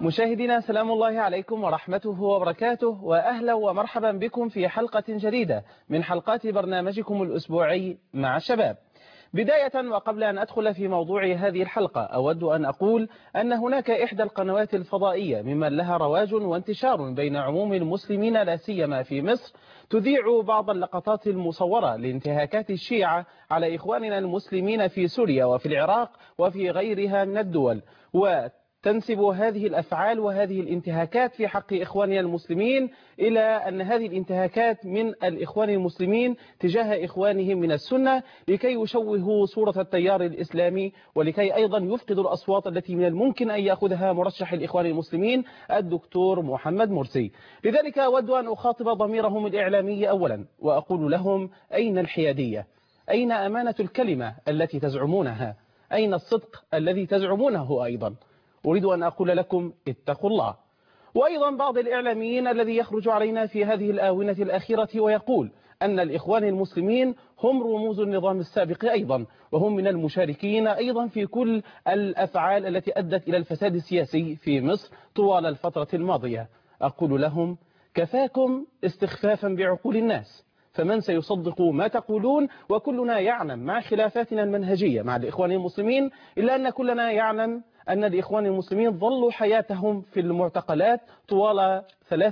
مشاهدينا سلام الله عليكم ورحمته وبركاته، وأهلا ومرحبا بكم في حلقة جديدة من حلقات برنامجكم الأسبوعي مع الشباب. بداية وقبل أن أدخل في موضوع هذه الحلقة، أود أن أقول أن هناك إحدى القنوات الفضائية ممن لها رواج وانتشار بين عموم المسلمين لا سيما في مصر، تذيع بعض اللقطات المصورة لانتهاكات الشيعة على إخواننا المسلمين في سوريا وفي العراق وفي غيرها من الدول، تنسب هذه الأفعال وهذه الانتهاكات في حق إخواننا المسلمين إلى أن هذه الانتهاكات من الإخوان المسلمين تجاه إخوانهم من السنة لكي يشوهوا صورة التيار الإسلامي، ولكي أيضا يفقدوا الأصوات التي من الممكن أن يأخذها مرشح الإخوان المسلمين الدكتور محمد مرسي. لذلك أود أن أخاطب ضميرهم الإعلامي أولا وأقول لهم: أين الحيادية؟ أين أمانة الكلمة التي تزعمونها؟ أين الصدق الذي تزعمونه أيضا؟ أريد أن أقول لكم: اتقوا الله. وأيضا بعض الإعلاميين الذي يخرج علينا في هذه الآونة الأخيرة ويقول أن الإخوان المسلمين هم رموز النظام السابق أيضا، وهم من المشاركين أيضا في كل الأفعال التي أدت إلى الفساد السياسي في مصر طوال الفترة الماضية. أقول لهم: كفاكم استخفافا بعقول الناس، فمن سيصدق ما تقولون؟ وكلنا يعلم مع خلافاتنا المنهجية مع الإخوان المسلمين، إلا أن كلنا يعلم أن الإخوان المسلمين ظلوا حياتهم في المعتقلات طوال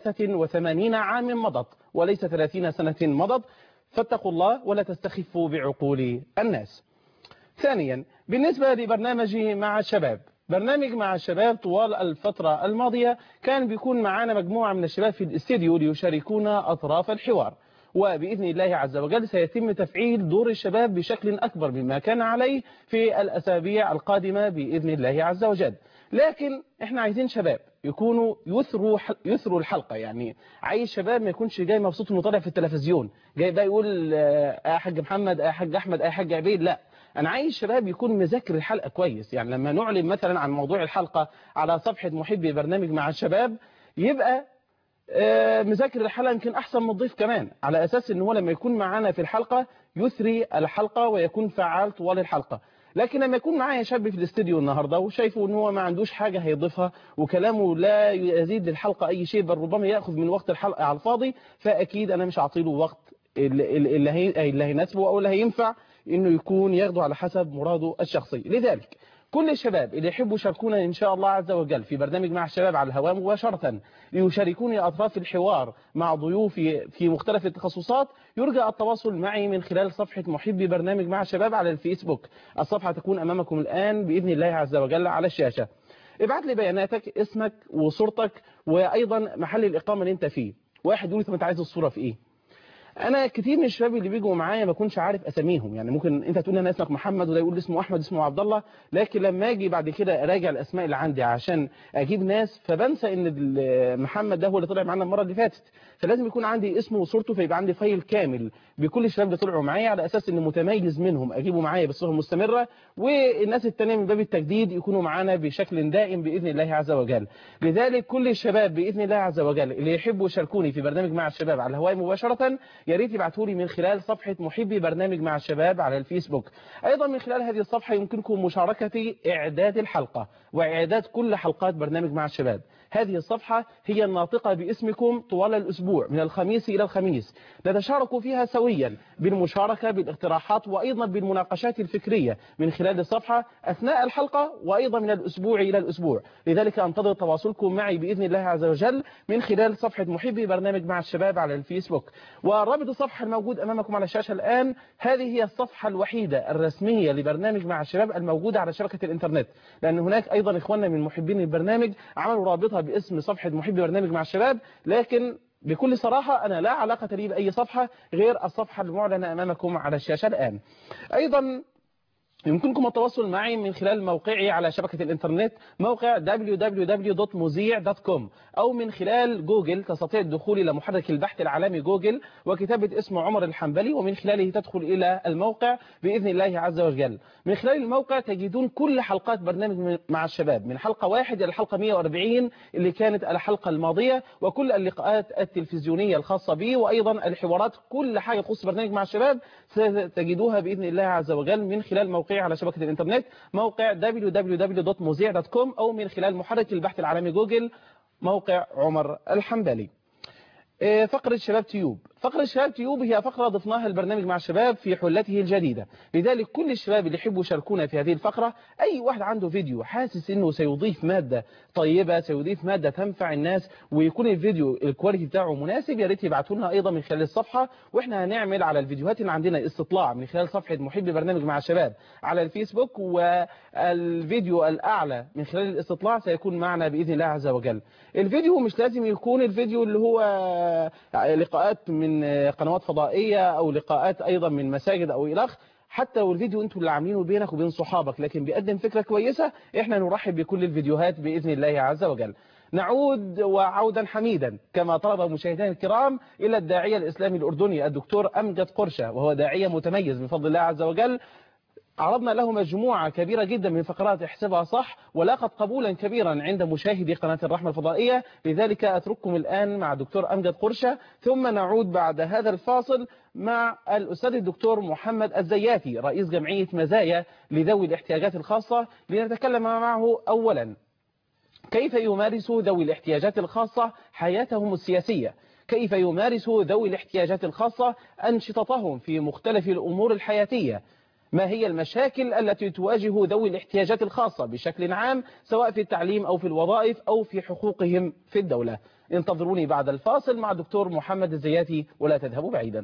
83 عام مضت وليس 30 سنة مضت، فاتقوا الله ولا تستخفوا بعقول الناس. ثانيا، بالنسبة لبرنامجي مع الشباب، برنامج مع الشباب طوال الفترة الماضية كان بيكون معانا مجموعة من الشباب في الاستديو ليشاركونا أطراف الحوار، وبإذن الله عز وجل سيتم تفعيل دور الشباب بشكل أكبر مما كان عليه في الأسابيع القادمة بإذن الله عز وجل. لكن احنا عايزين شباب يكونوا يثروا الحلقة، يعني عايز شباب ما يكونش جاي مبسوط انه طالع في التلفزيون جاي بقى يقول يا حاج محمد يا حاج أحمد يا حاج عبيد، لا، أنا عايز شباب يكون مذاكر الحلقة كويس. يعني لما نعلن مثلا عن موضوع الحلقة على صفحة محبي برنامج مع الشباب يبقى مذاكر الحلقة يمكن أحسن من الضيف كمان، على أساس أنه لما يكون معانا في الحلقة يثري الحلقة ويكون فعال طوال الحلقة. لكن لما يكون معايا شاب في الاستديو النهاردة وشايفه أنه هو ما عندوش حاجة هيضيفها وكلامه لا يزيد للحلقة أي شيء بل ربما يأخذ من وقت الحلقة على الفاضي، فأكيد أنا مش هعطيله وقت اللي هيناسبه أو اللي هينفع أنه يكون ياخده على حسب مراده الشخصي. لذلك كل الشباب اللي يحبوا يشاركونا إن شاء الله عز وجل في برنامج مع الشباب على الهواء مباشرة ليشاركوني أطراف الحوار مع ضيوفي في مختلف التخصصات، يرجى التواصل معي من خلال صفحة محبي برنامج مع الشباب على الفيسبوك. الصفحة تكون أمامكم الآن بإذن الله عز وجل على الشاشة. ابعت لي بياناتك، اسمك وصورتك وأيضا محل الإقامة اللي انت فيه. واحد يقول لي: انت عايز الصورة في إيه؟ انا كتير من الشباب اللي بيجوا معايا ما كنتش عارف اساميهم، يعني ممكن انت تقول لي انا اسمك محمد وده يقول اسمه احمد اسمه عبد الله، لكن لما اجي بعد كده اراجع الاسماء اللي عندي عشان اجيب ناس فبنسى ان محمد ده هو اللي طلع معانا المره اللي فاتت، فلازم يكون عندي اسمه وصورته، فيبقى عندي فايل كامل بكل الشباب اللي طلعوا معايا على اساس ان متميز منهم اجيبه معايا بصفه مستمره، والناس الثانيه من باب التجديد يكونوا معانا بشكل دائم باذن الله عز وجل. لذلك كل الشباب باذن الله عز وجل اللي يحبوا يشاركوني في برنامج مع الشباب على الهواء مباشره يا ريت يبعتوا لي من خلال صفحة محبي برنامج مع الشباب على الفيسبوك. أيضا من خلال هذه الصفحة يمكنكم مشاركة إعداد الحلقة وإعداد كل حلقات برنامج مع الشباب. هذه الصفحة هي الناطقة باسمكم طوال الأسبوع من الخميس إلى الخميس، نتشارك فيها سويا بالمشاركة بالاقتراحات وأيضا بالمناقشات الفكرية من خلال الصفحة أثناء الحلقة وأيضا من الأسبوع إلى الأسبوع. لذلك أنتظر تواصلكم معي بإذن الله عز وجل من خلال صفحة محبي برنامج مع الشباب على الفيسبوك. ورابط الصفحة الموجود أمامكم على الشاشة الآن هذه هي الصفحة الوحيدة الرسمية لبرنامج مع الشباب الموجودة على شبكة الإنترنت، لأن هناك أيضا إخواننا من محبين البرنامج عملوا رابطها باسم صفحة محبي برنامج مع الشباب، لكن بكل صراحة أنا لا علاقة لي بأي صفحة غير الصفحة المعلنة أمامكم على الشاشة الآن. أيضا يمكنكم التواصل معي من خلال موقعي على شبكة الإنترنت، موقع www.muzia.com، أو من خلال جوجل تستطيع الدخول إلى محرك البحث العالمي جوجل وكتابة اسم عمر الحنبلي، ومن خلاله تدخل إلى الموقع بإذن الله عز وجل. من خلال الموقع تجدون كل حلقات برنامج مع الشباب من حلقة 1 إلى الحلقة 140 اللي كانت الحلقة الماضية، وكل اللقاءات التلفزيونية الخاصة به، وأيضا الحوارات، كل حاجة تخص برنامج مع الشباب ستجدوها بإذن الله عز وجل من خلال موقع موقعي على شبكة الإنترنت، موقع www.mozilla.com، أو من خلال محرك البحث العالمي جوجل موقع عمر الحنبلي. فقرة شباب تيوب. فقرة شباب تيوب هي فقرة ضفناها البرنامج مع الشباب في حلته الجديدة، لذلك كل الشباب اللي يحبوا يشاركونا في هذه الفقرة، أي واحد عنده فيديو حاسس إنه سيضيف مادة طيبة، سيضيف مادة تنفع الناس، ويكون الفيديو الكواليتي بتاعه مناسب، يا ريت يبعتوا لنا أيضا من خلال الصفحة، وإحنا هنعمل على الفيديوهات اللي عندنا استطلاع من خلال صفحة محبي برنامج مع الشباب على الفيسبوك، والفيديو الأعلى من خلال الاستطلاع سيكون معنا بإذن الله عز وجل. الفيديو مش لازم يكون الفيديو اللي هو لقاءات من قنوات فضائية أو لقاءات أيضا من مساجد أو إلخ، حتى لو الفيديو انتوا اللي عاملينه بينك وبين صحابك لكن بيقدم فكرة كويسة، احنا نرحب بكل الفيديوهات بإذن الله عز وجل. نعود وعودا حميدا كما طلب مشاهدينا الكرام إلى الداعية الإسلامي الأردني الدكتور أمجد قرشة، وهو داعية متميز بفضل الله عز وجل. عرضنا له مجموعة كبيرة جدا من فقرات احسبها صح، ولاقت قبولا كبيرا عند مشاهدي قناة الرحمة الفضائية، لذلك أترككم الآن مع دكتور أمجد قرشة، ثم نعود بعد هذا الفاصل مع الأستاذ الدكتور محمد الزياتي رئيس جمعية مزايا لذوي الاحتياجات الخاصة، لنتكلم معه أولا كيف يمارس ذوي الاحتياجات الخاصة حياتهم السياسية، كيف يمارس ذوي الاحتياجات الخاصة أنشطتهم في مختلف الأمور الحياتية، ما هي المشاكل التي تواجه ذوي الاحتياجات الخاصة بشكل عام سواء في التعليم أو في الوظائف أو في حقوقهم في الدولة. انتظروني بعد الفاصل مع دكتور محمد الزياتي ولا تذهبوا بعيدا.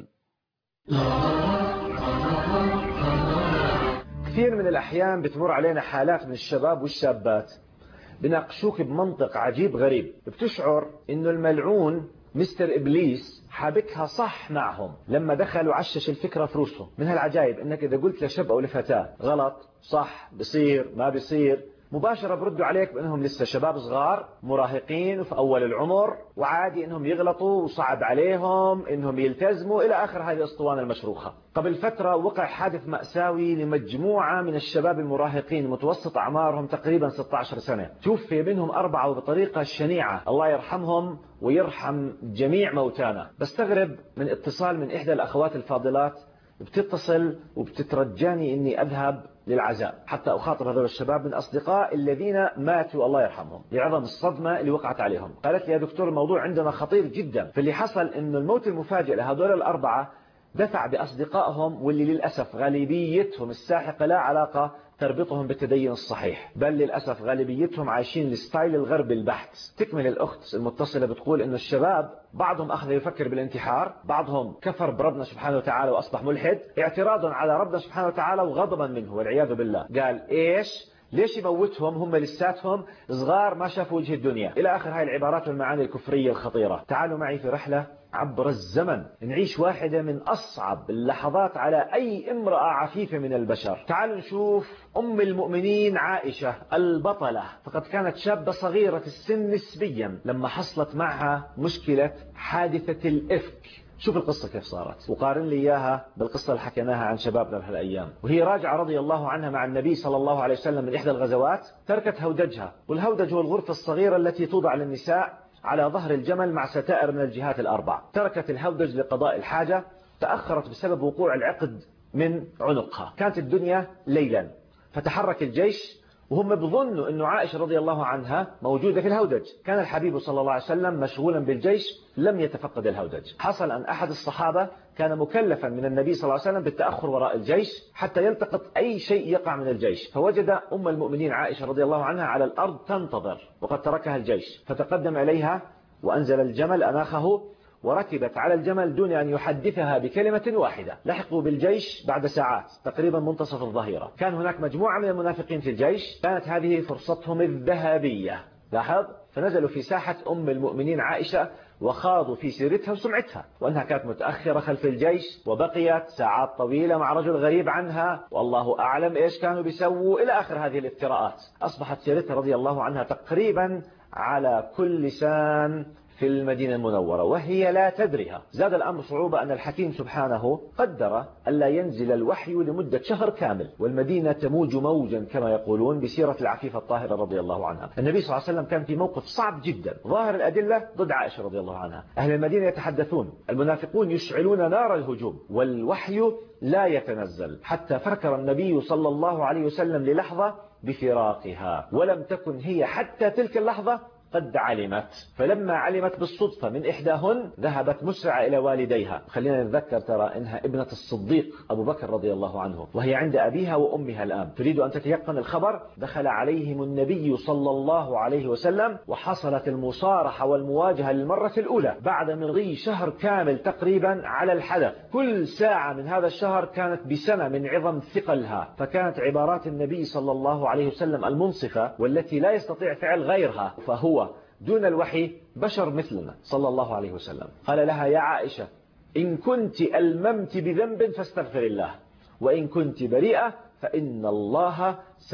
كثير من الأحيان بتمر علينا حالات من الشباب والشابات بناقشوك بمنطق عجيب غريب، بتشعر إنه الملعون مستر إبليس حابكها صح معهم لما دخلوا عشش الفكرة في روسهم. من هالعجائب إنك إذا قلت لشاب أو لفتاة غلط صح بصير ما بصير، مباشرة بردوا عليك بأنهم لسه شباب صغار مراهقين وفي أول العمر، وعادي إنهم يغلطوا وصعب عليهم إنهم يلتزموا إلى آخر هذه الأسطوانة المشروخة. قبل فترة وقع حادث مأساوي لمجموعة من الشباب المراهقين متوسط أعمارهم تقريبا 16 سنة، توفي منهم 4 بطريقة شنيعة، الله يرحمهم ويرحم جميع موتانا. بستغرب من اتصال من إحدى الأخوات الفاضلات بتتصل وبتترجاني إني أذهب للعزاء حتى أخاطب هذول الشباب من أصدقاء الذين ماتوا الله يرحمهم لعظم الصدمة اللي وقعت عليهم. قالت لي يا دكتور الموضوع عندنا خطير جدا، فاللي حصل إنه الموت المفاجئ لهذول ال4 دفع بأصدقائهم واللي للأسف غالبيتهم الساحقة لا علاقة تربطهم بالتدين الصحيح، بل للأسف غالبيتهم عايشين الستايل الغربي البحت. تكمل الأخت المتصلة بتقول إنه الشباب بعضهم أخذ يفكر بالانتحار، بعضهم كفر بربنا سبحانه وتعالى وأصبح ملحد اعتراضا على ربنا سبحانه وتعالى وغضبا منه والعياذ بالله. قال إيش ليش يموتهم هم لساتهم صغار ما شافوا وجه الدنيا، إلى آخر هاي العبارات والمعاني الكفرية الخطيرة. تعالوا معي في رحلة عبر الزمن نعيش واحدة من أصعب اللحظات على أي امرأة عفيفة من البشر. تعالوا نشوف أم المؤمنين عائشة البطلة، فقد كانت شابة صغيرة السن نسبيا لما حصلت معها مشكلة حادثة الإفك. شوف القصة كيف صارت وقارن لي إياها بالقصة اللي حكيناها عن شبابنا بهالأيام. وهي راجعة رضي الله عنها مع النبي صلى الله عليه وسلم من إحدى الغزوات، تركت هودجها، والهودج هو الغرفة الصغيرة التي توضع للنساء على ظهر الجمل مع ستائر من الجهات ال4. تركت الهودج لقضاء الحاجة، تأخرت بسبب وقوع العقد من عنقها. كانت الدنيا ليلا، فتحرك الجيش وهم بظنوا أن عائشة رضي الله عنها موجودة في الهودج. كان الحبيب صلى الله عليه وسلم مشغولا بالجيش لم يتفقد الهودج. حصل أن أحد الصحابة كان مكلفا من النبي صلى الله عليه وسلم بالتأخر وراء الجيش حتى يلتقط أي شيء يقع من الجيش، فوجد أم المؤمنين عائشة رضي الله عنها على الأرض تنتظر وقد تركها الجيش، فتقدم إليها وأنزل الجمل أناخه وركبت على الجمل دون أن يحدثها بكلمة واحدة. لحقوا بالجيش بعد ساعات تقريبا منتصف الظهيرة. كان هناك مجموعة من المنافقين في الجيش، كانت هذه فرصتهم الذهبية. لاحظ، فنزلوا في ساحة أم المؤمنين عائشة وخاضوا في سيرتها وسمعتها، وأنها كانت متأخرة خلف الجيش وبقيت ساعات طويلة مع رجل غريب عنها والله أعلم إيش كانوا بيسووا إلى آخر هذه الافتراءات. أصبحت سيرتها رضي الله عنها تقريبا على كل لسان في المدينة المنورة وهي لا تدرها. زاد الأمر صعوبة أن الحكيم سبحانه قدر ألا ينزل الوحي لمدة شهر كامل، والمدينة تموج موجا كما يقولون بسيرة العفيفة الطاهرة رضي الله عنها. النبي صلى الله عليه وسلم كان في موقف صعب جدا، ظاهر الأدلة ضد عائشة رضي الله عنها. أهل المدينة يتحدثون، المنافقون يشعلون نار الهجوم، والوحي لا يتنزل، حتى فكر النبي صلى الله عليه وسلم للحظة بفراقها، ولم تكن هي حتى تلك اللحظة قد علمت. فلما علمت بالصدفة من إحداهن ذهبت مسرعة إلى والديها. خلينا نتذكر ترى إنها ابنة الصديق أبو بكر رضي الله عنه، وهي عند أبيها وأمها الآن، تريد أن تتيقن الخبر. دخل عليهم النبي صلى الله عليه وسلم، وحصلت المصارحة والمواجهة للمرة الأولى بعد مضي شهر كامل تقريبا على الحدث. كل ساعة من هذا الشهر كانت بسنة من عظم ثقلها، فكانت عبارات النبي صلى الله عليه وسلم المنصفة والتي لا يستطيع فعل غيرها، فهو دون الوحي بشر مثلنا صلى الله عليه وسلم. قال لها: يا عائشة، إن كنت ألممت بذنب فاستغفر الله، وإن كنت بريئة فإن الله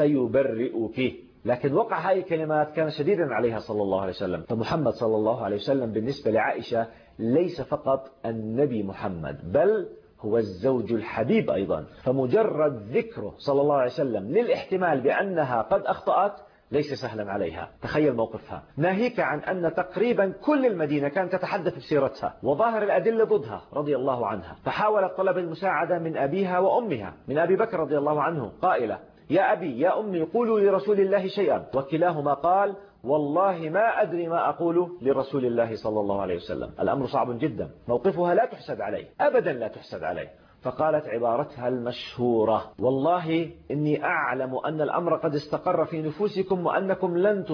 سيبرئك. لكن وقع هذه الكلمات كان شديدا عليها صلى الله عليه وسلم. فمحمد صلى الله عليه وسلم بالنسبة لعائشة ليس فقط النبي محمد، بل هو الزوج الحبيب أيضا. فمجرد ذكره صلى الله عليه وسلم للاحتمال بأنها قد أخطأت ليس سهلا عليها. تخيل موقفها، ناهيك عن أن تقريبا كل المدينة كانت تتحدث بسيرتها وظاهر الأدلة ضدها رضي الله عنها. فحاولت طلب المساعدة من أبيها وأمها، من أبي بكر رضي الله عنه، قائلة: يا أبي يا أمي قولوا لرسول الله شيئا. وكلاهما قال: والله ما أدري ما أقول لرسول الله صلى الله عليه وسلم. الأمر صعب جدا، موقفها لا تحسد عليه أبدا، لا تحسد عليه. فقالت عبارتها المشهورة: والله إني أعلم أن الأمر قد استقر في نفوسكم وأنكم لن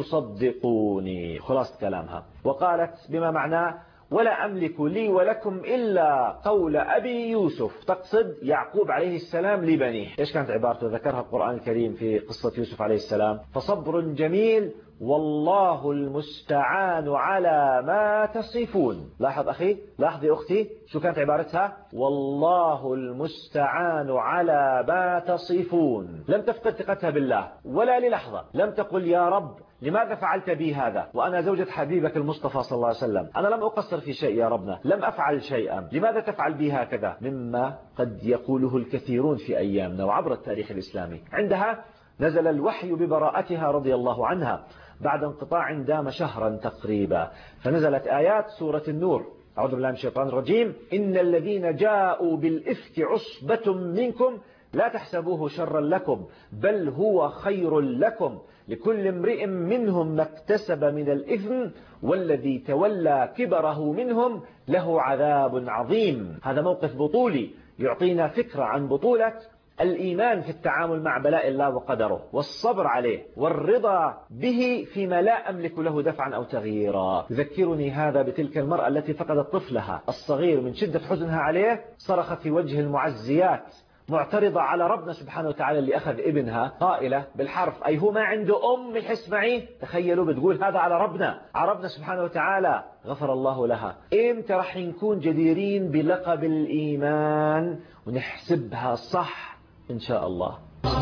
تصدقوني. خلاصة كلامها. وقالت بما معناه: ولا أملك لي ولكم إلا قول أبي يوسف، تقصد يعقوب عليه السلام لبنيه. إيش كانت عبارته؟ ذكرها القرآن الكريم في قصة يوسف عليه السلام: فصبر جميل والله المستعان على ما تصفون. لاحظ أخي، لاحظ يا أختي، شو كانت عبارتها؟ والله المستعان على ما تصفون. لم تفقد ثقتها بالله ولا للحظة، لم تقل: يا رب لماذا فعلت بي هذا وأنا زوجة حبيبك المصطفى صلى الله عليه وسلم؟ أنا لم أقصر في شيء يا ربنا، لم أفعل شيئا، لماذا تفعل بي هكذا؟ مما قد يقوله الكثيرون في أيامنا وعبر التاريخ الإسلامي. عندها نزل الوحي ببراءتها رضي الله عنها بعد انقطاع دام شهرا تقريبا، فنزلت آيات سورة النور: أعوذ بالله من الشيطان الرجيم، إن الذين جاءوا بالإفك عصبة منكم لا تحسبوه شرا لكم بل هو خير لكم لكل امرئ منهم ما اكتسب من الإثم والذي تولى كبره منهم له عذاب عظيم. هذا موقف بطولي يعطينا فكرة عن بطولة الإيمان في التعامل مع بلاء الله وقدره، والصبر عليه والرضا به فيما لا أملك له دفعا أو تغييرا. يذكرني هذا بتلك المرأة التي فقدت طفلها الصغير من شدة حزنها عليه، صرخت في وجه المعزيات معترضة على ربنا سبحانه وتعالى اللي أخذ ابنها، قائلة بالحرف: أي هو ما عنده أم يحس معي؟ تخيلوا بتقول هذا على ربنا سبحانه وتعالى. غفر الله لها. إمتى رح نكون جديرين بلقب الإيمان ونحسبها صح إن شاء الله؟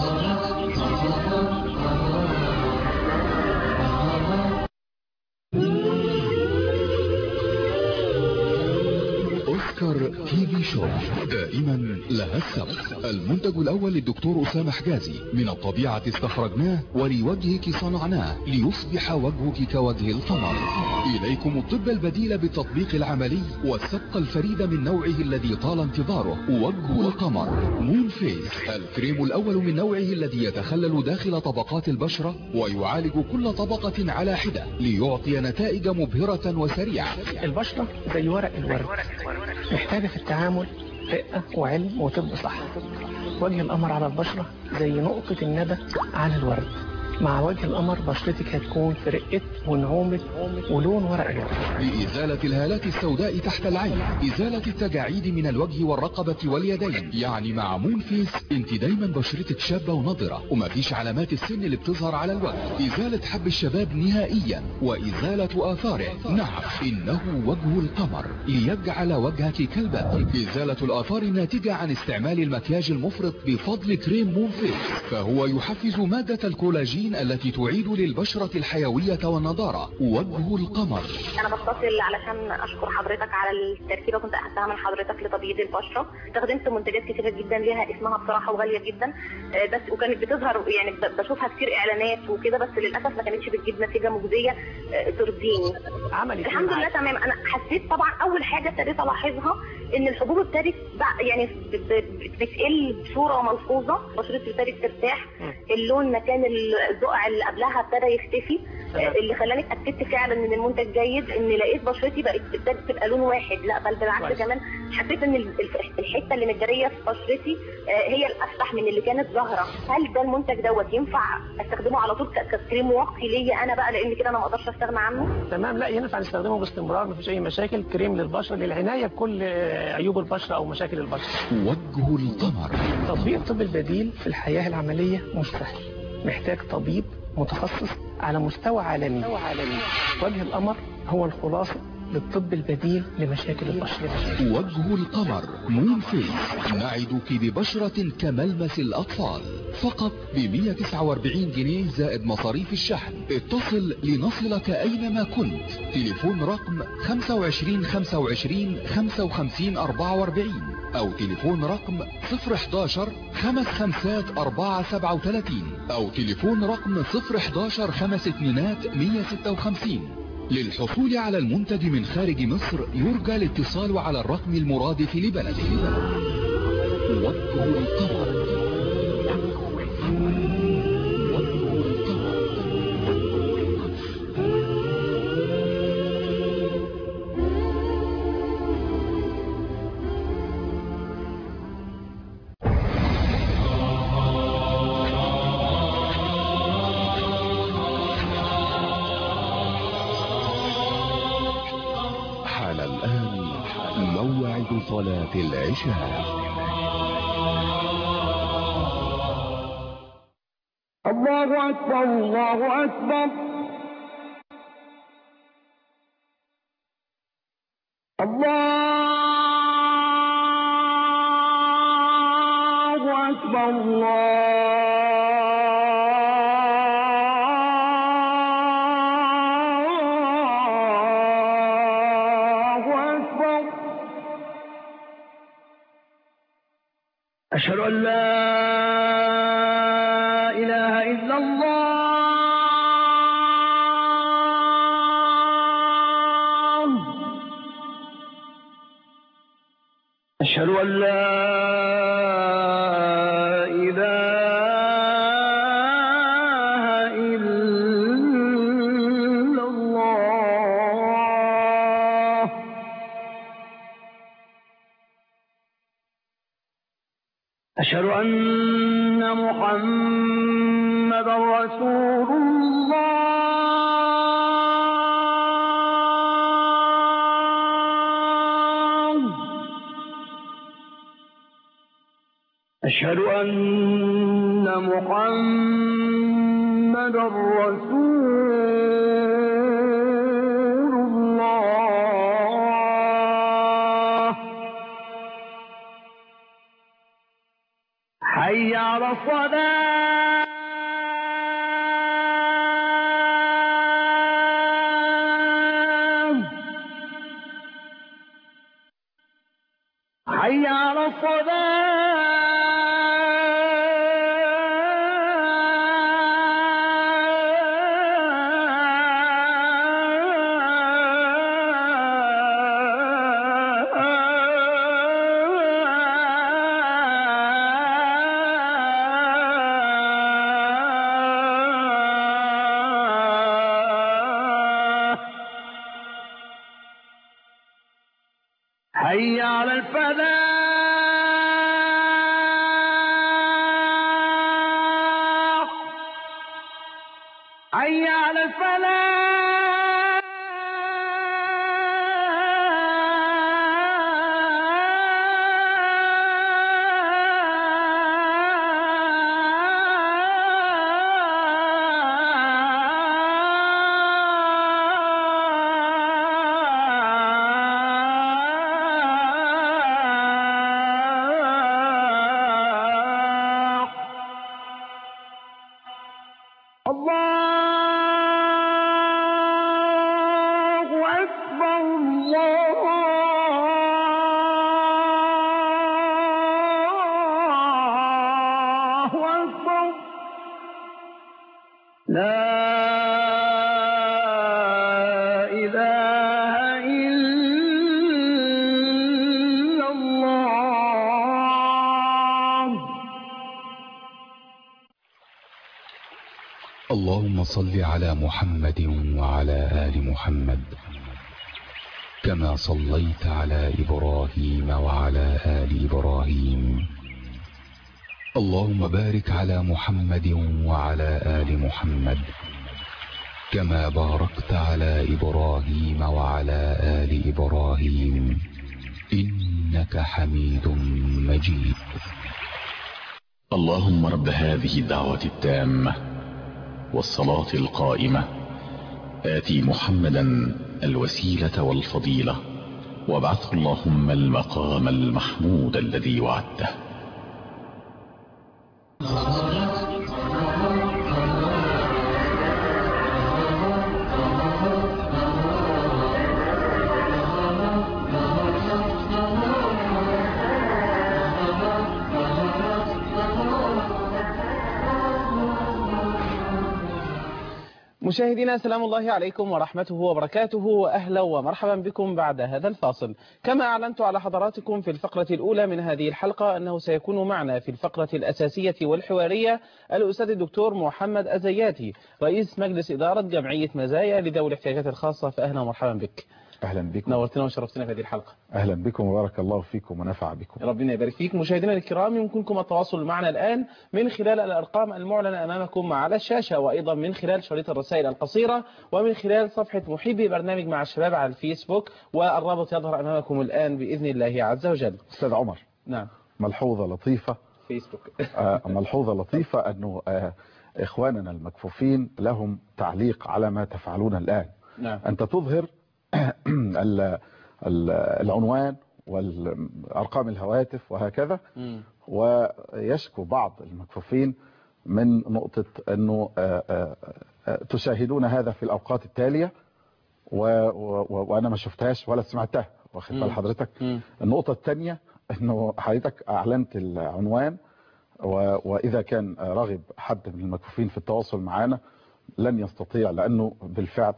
تي في شو دائما لها السبق. المنتج الأول للدكتور أسامة حجازي، من الطبيعة استخرجناه ولوجهك صنعناه ليصبح وجهك كوجه القمر. إليكم الطب البديل بالتطبيق العملي والسبق الفريد من نوعه الذي طال انتظاره، وجه القمر مون فيس، الكريم الأول من نوعه الذي يتخلل داخل طبقات البشرة ويعالج كل طبقة على حدة ليعطي نتائج مبهرة وسريعة. البشرة زي ورق الورد، محتاجة في التعامل رقة وعلم وطب صح. وجه القمر على البشرة زي نقطة الندى على الورد. مع وجه القمر بشرتك هتكون في رقة ونعومة ولون ورق الورد. لإزالة الهالات السوداء تحت العين، إزالة التجاعيد من الوجه والرقبة واليدين. يعني مع مون فيس انت دايما بشرتك شابة ونضرة ومفيش علامات السن اللي بتظهر على الوجه. إزالة حب الشباب نهائيا وإزالة آثاره. نعم، إنه وجه القمر ليجعل وجهك كالبدر. إزالة الآثار الناتجة عن استعمال المكياج المفرط بفضل كريم مون فيس، فهو يحفز مادة الكولاجين العناوين التي تعيد للبشرة الحيوية والنضارة. وجه القمر. انا بتصل علشان اشكر حضرتك على التركيبه كنت اخدتها من حضرتك لتبييض البشره. استخدمت منتجات كتيره جدا ليها اسمها بصراحه وغاليه جدا، بس وكانت بتظهر يعني بشوفها كتير اعلانات وكده، بس للاسف ما كانتش بتجيب نتيجه مجزيه ترضيني. الحمد لله تمام. انا حسيت طبعا اول حاجه ابتديت الاحظها ان الحبوب ابتدت يعني بتقل بصوره ملحوظه، بشرتي ابتدت ترتاح، اللون مكان البقع اللي قبلها ابتدى يختفي، اللي خلاني اتاكدت فعلا ان المنتج جيد، ان لقيت بشرتي ابتدت تبقى لون واحد، لا بل بالعكس كمان حسيت ان الحته اللي متجريه في بشرتي هي الافتح من اللي كانت ظاهره. هل ده المنتج دوت ينفع استخدمه على طول ككريم واقي ليا انا بقى، لان كده انا ما اقدرش استغنى عنه؟ تمام، لا ينفع نستخدمه باستمرار، مفيش اي مشاكل. كريم للبشره للعنايه بكل عيوب البشره او مشاكل البشره. وجه القمر. تطبيق الطب البديل في الحياه العمليه مش سهل، محتاج طبيب متخصص على مستوى عالمي. وجه القمر هو الخلاصه للطب البديل لمشاكل البشرة. وجه القمر مون فيس، نعدك ببشرة كملمس الأطفال، فقط ب 149 جنيه زائد مصاريف الشحن. اتصل لنصلك أينما كنت. تليفون رقم 25 25 55 44 أو تليفون رقم 011 55 437 أو تليفون رقم 011 52 156. للحصول على المنتج من خارج مصر يرجى الاتصال على الرقم المرادف لبلده. وجه القمر. موعد صلاة العشاء. الله أكبر الله أكبر الله أكبر أشهد أن لا إله إلا الله أشهد أن لا إله إلا الله أشهد أن محمدا رسول الله أشهد أن محمدا رسول الله حي على الصلاة حي على حي على الفلاح حي على الفلاح الله أكبر الله أكبر لا إله إلا الله. اللهم صل على محمد وعلى آل محمد كما صليت على إبراهيم وعلى آل إبراهيم. اللهم بارك على محمد وعلى آل محمد كما باركت على إبراهيم وعلى آل إبراهيم إنك حميد مجيد. اللهم رب هذه الدعوة التامة والصلاة القائمة آتي محمدا الوسيلة والفضيلة وابعثه اللهم المقام المحمود الذي وعدته. مشاهدينا سلام الله عليكم ورحمته وبركاته، وأهلا ومرحبا بكم بعد هذا الفاصل. كما أعلنت على حضراتكم في الفقرة الأولى من هذه الحلقة أنه سيكون معنا في الفقرة الأساسية والحوارية الأستاذ الدكتور محمد الزياتي، رئيس مجلس إدارة جمعية مزايا لذوي الاحتياجات الخاصة. فأهلا ومرحبا بك. أهلا بكم، نورتنا وشرفتنا في هذه الحلقة. أهلا بكم وبارك الله فيكم ونفع بكم. ربنا يبارك فيك. مشاهدينا الكرام، يمكنكم التواصل معنا الآن من خلال الأرقام المعلنة أمامكم على الشاشة، وأيضا من خلال شريط الرسائل القصيرة، ومن خلال صفحة محبي برنامج مع الشباب على الفيسبوك، والرابط يظهر أمامكم الآن بإذن الله عز وجل. أستاذ عمر، نعم، ملحوظة لطيفة فيسبوك. ملحوظة لطيفة أنه إخواننا المكفوفين لهم تعليق على ما تفعلون الآن. نعم. أنت تظهر العنوان والأرقام الهواتف وهكذا، ويشكو بعض المكفوفين من نقطة أنه تشاهدون هذا في الأوقات التالية وأنا ما شفتهاش ولا سمعتها، واخد بال حضرتك. النقطة الثانية أنه حضرتك أعلنت العنوان، وإذا كان رغب حد من المكفوفين في التواصل معنا لن يستطيع، لأنه بالفعل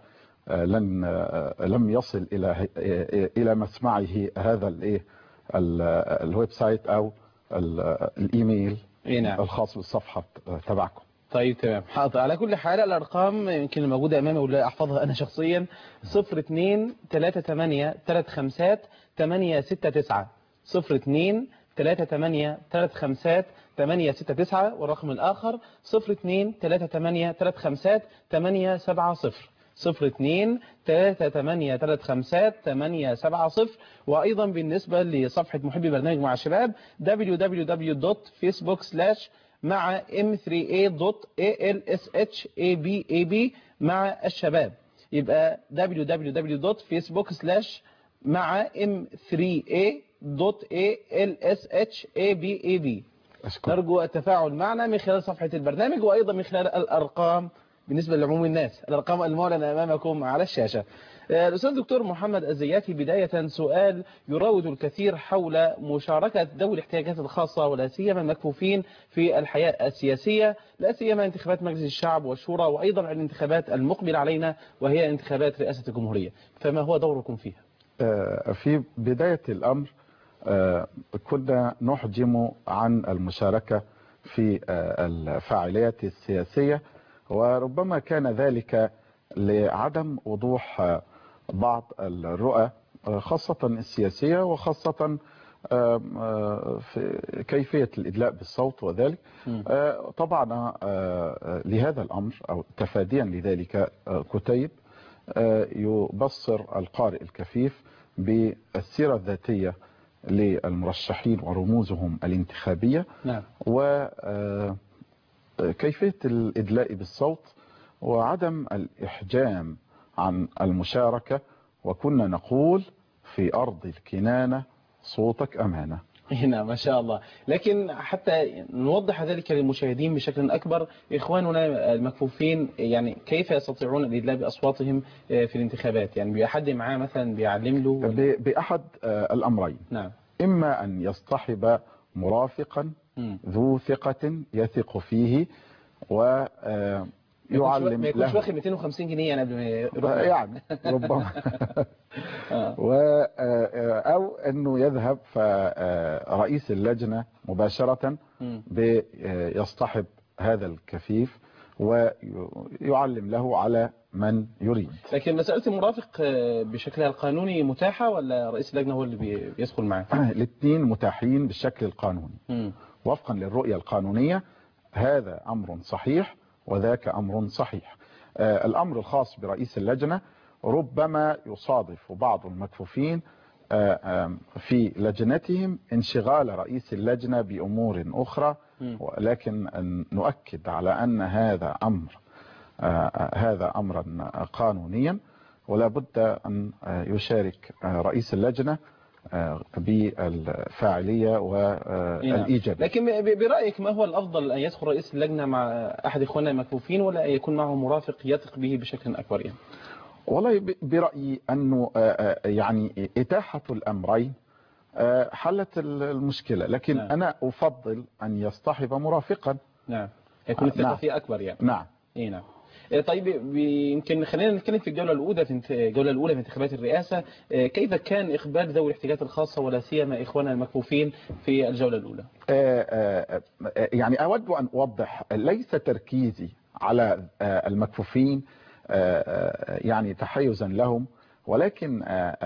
لم يصل إلى مسمعه هذا الويب سايت أو الإيميل الخاص بالصفحة تبعكم. طيب تمام، حاضر. على كل حال الأرقام يمكن الموجودة أمامي ولا أحفظها أنا شخصيا: 02 38 35 869 02 38 35 869، والرقم الآخر 02 38 35 870 02 38 35 870. وأيضا بالنسبة لصفحة محبي برنامج مع الشباب www.facebook/مع m3a.alshab مع الشباب، يبقى www.facebook/مع m3a.alshab. نرجو التفاعل معنا من خلال صفحة البرنامج، وأيضا من خلال الأرقام بالنسبة لعموم الناس، الأرقام المعلنة أمامكم على الشاشة. الأستاذ الدكتور محمد الزياتي، بداية سؤال يراود الكثير حول مشاركة ذوي الاحتياجات الخاصة ولا سيما المكفوفين في الحياة السياسية، لا سيما انتخابات مجلس الشعب والشورى، وأيضا الانتخابات المقبلة علينا وهي انتخابات رئاسة الجمهورية، فما هو دوركم فيها؟ في بداية الأمر كنا نحجم عن المشاركة في الفعاليات السياسية، وربما كان ذلك لعدم وضوح بعض الرؤى خاصة السياسية، وخاصة في كيفية الإدلاء بالصوت وذلك. طبعا لهذا الأمر أو تفاديا لذلك كتيب يبصر القارئ الكفيف بالسيرة الذاتية للمرشحين ورموزهم الانتخابية. نعم. وكيفية الإدلاء بالصوت وعدم الإحجام عن المشاركة، وكنا نقول في أرض الكنانة صوتك أمانة. هنا ما شاء الله. لكن حتى نوضح ذلك للمشاهدين بشكل أكبر، إخواننا المكفوفين يعني كيف يستطيعون الإدلاء بأصواتهم في الانتخابات؟ يعني بأحد معاه مثلا بيعلم له بأحد الأمرين. نعم. إما أن يصطحب مرافقا ذو ثقة يثق فيه ويعلم ما يكونش واخد 250 جنيه يعني قبل ما يروح يعني ربما أو أنه يذهب فرئيس اللجنة مباشرة بيصطحب هذا الكفيف ويعلم له على من يريد. لكن مسألة المرافق بشكلها القانوني متاحة ولا رئيس اللجنة هو اللي بيدخل معاه؟ الاثنين متاحين بالشكل القانوني وفقا للرؤية القانونية. هذا أمر صحيح وذاك أمر صحيح. الأمر الخاص برئيس اللجنة ربما يصادف بعض المكفوفين في لجنتهم انشغال رئيس اللجنة بأمور أخرى، ولكن نؤكد على أن هذا أمرا قانونيا، ولا بد أن يشارك رئيس اللجنة بالفاعلية والإيجابية. لكن برأيك ما هو الأفضل، أن يدخل رئيس اللجنة مع أحد إخواننا المكفوفين ولا يكون معه مرافق يثق به بشكل أكبر يعني؟ والله برأيي أنه يعني إتاحة الأمرين حلت المشكلة، لكن نعم. أنا أفضل أن يصطحب مرافقا. نعم، يكون الثقة نعم. فيه أكبر يعني. نعم. نعم. طيب يمكن خلينا نتكلم في الجولة الأولى في انتخابات الرئاسة. كيف كان إقبال ذوي الاحتياجات الخاصة ولا سيما إخواننا المكفوفين في الجولة الأولى؟ يعني أود أن أوضح ليس تركيزي على المكفوفين يعني تحيزا لهم، ولكن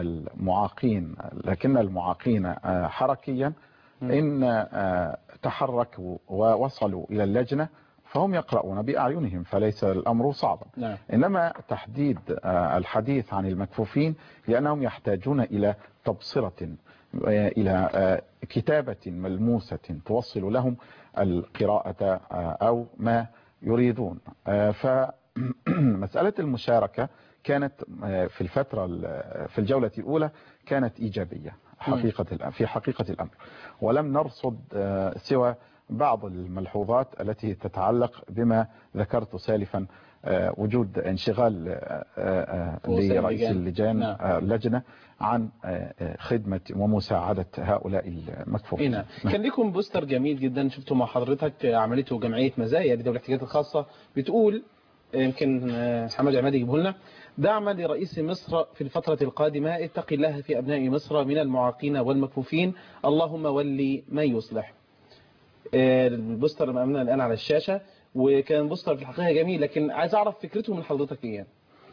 المعاقين حركيا إن تحركوا ووصلوا إلى اللجنة فهم يقرؤون بأعينهم، فليس الأمر صعبا. نعم. إنما تحديد الحديث عن المكفوفين لأنهم يحتاجون إلى تبصرة، إلى كتابة ملموسة توصل لهم القراءة أو ما يريدون. فمسألة المشاركة كانت في الجولة الأولى كانت إيجابية في حقيقة الأمر، ولم نرصد سوى بعض الملحوظات التي تتعلق بما ذكرت سالفا، وجود انشغال لرئيس اللجنة عن خدمة ومساعدة هؤلاء المكفوفين. كان لكم بوستر جميل جدا شفته مع حضرتك عملته جمعية مزايا لذوي الاحتياجات الخاصة، بتقول يمكن محمد عماد يجيبه لنا: دعما لرئيس مصر في الفترة القادمة، اتق الله في أبناء مصر من المعاقين والمكفوفين، اللهم ولي من يصلح. البوستر أمامنا الآن على الشاشة، وكان بوستر في الحقيقة جميل، لكن عايز أعرف فكرته من حضرتك إيه؟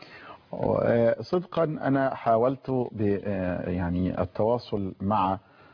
صدقا أنا حاولت يعني التواصل مع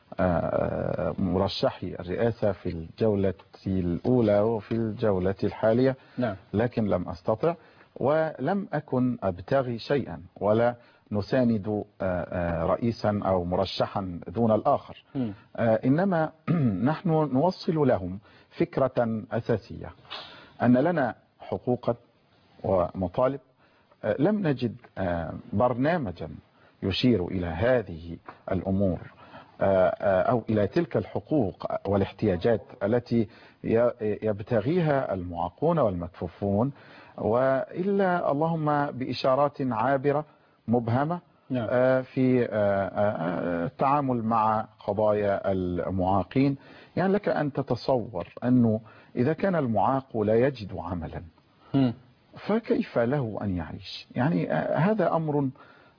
مرشحي الرئاسة في الجولة الأولى وفي الجولة الحالية. نعم. لكن لم أستطع، ولم أكن أبتغي شيئا ولا نساند رئيسا أو مرشحا دون الآخر. إنما نحن نوصل لهم فكرة أساسية، أن لنا حقوقا ومطالب. لم نجد برنامجا يشير إلى هذه الأمور أو إلى تلك الحقوق والاحتياجات التي يبتغيها المعاقون والمكفوفون، وإلا اللهم بإشارات عابرة مبهمة في التعامل مع قضايا المعاقين. يعني لك أن تتصور أنه إذا كان المعاق لا يجد عملا فكيف له أن يعيش؟ يعني هذا أمر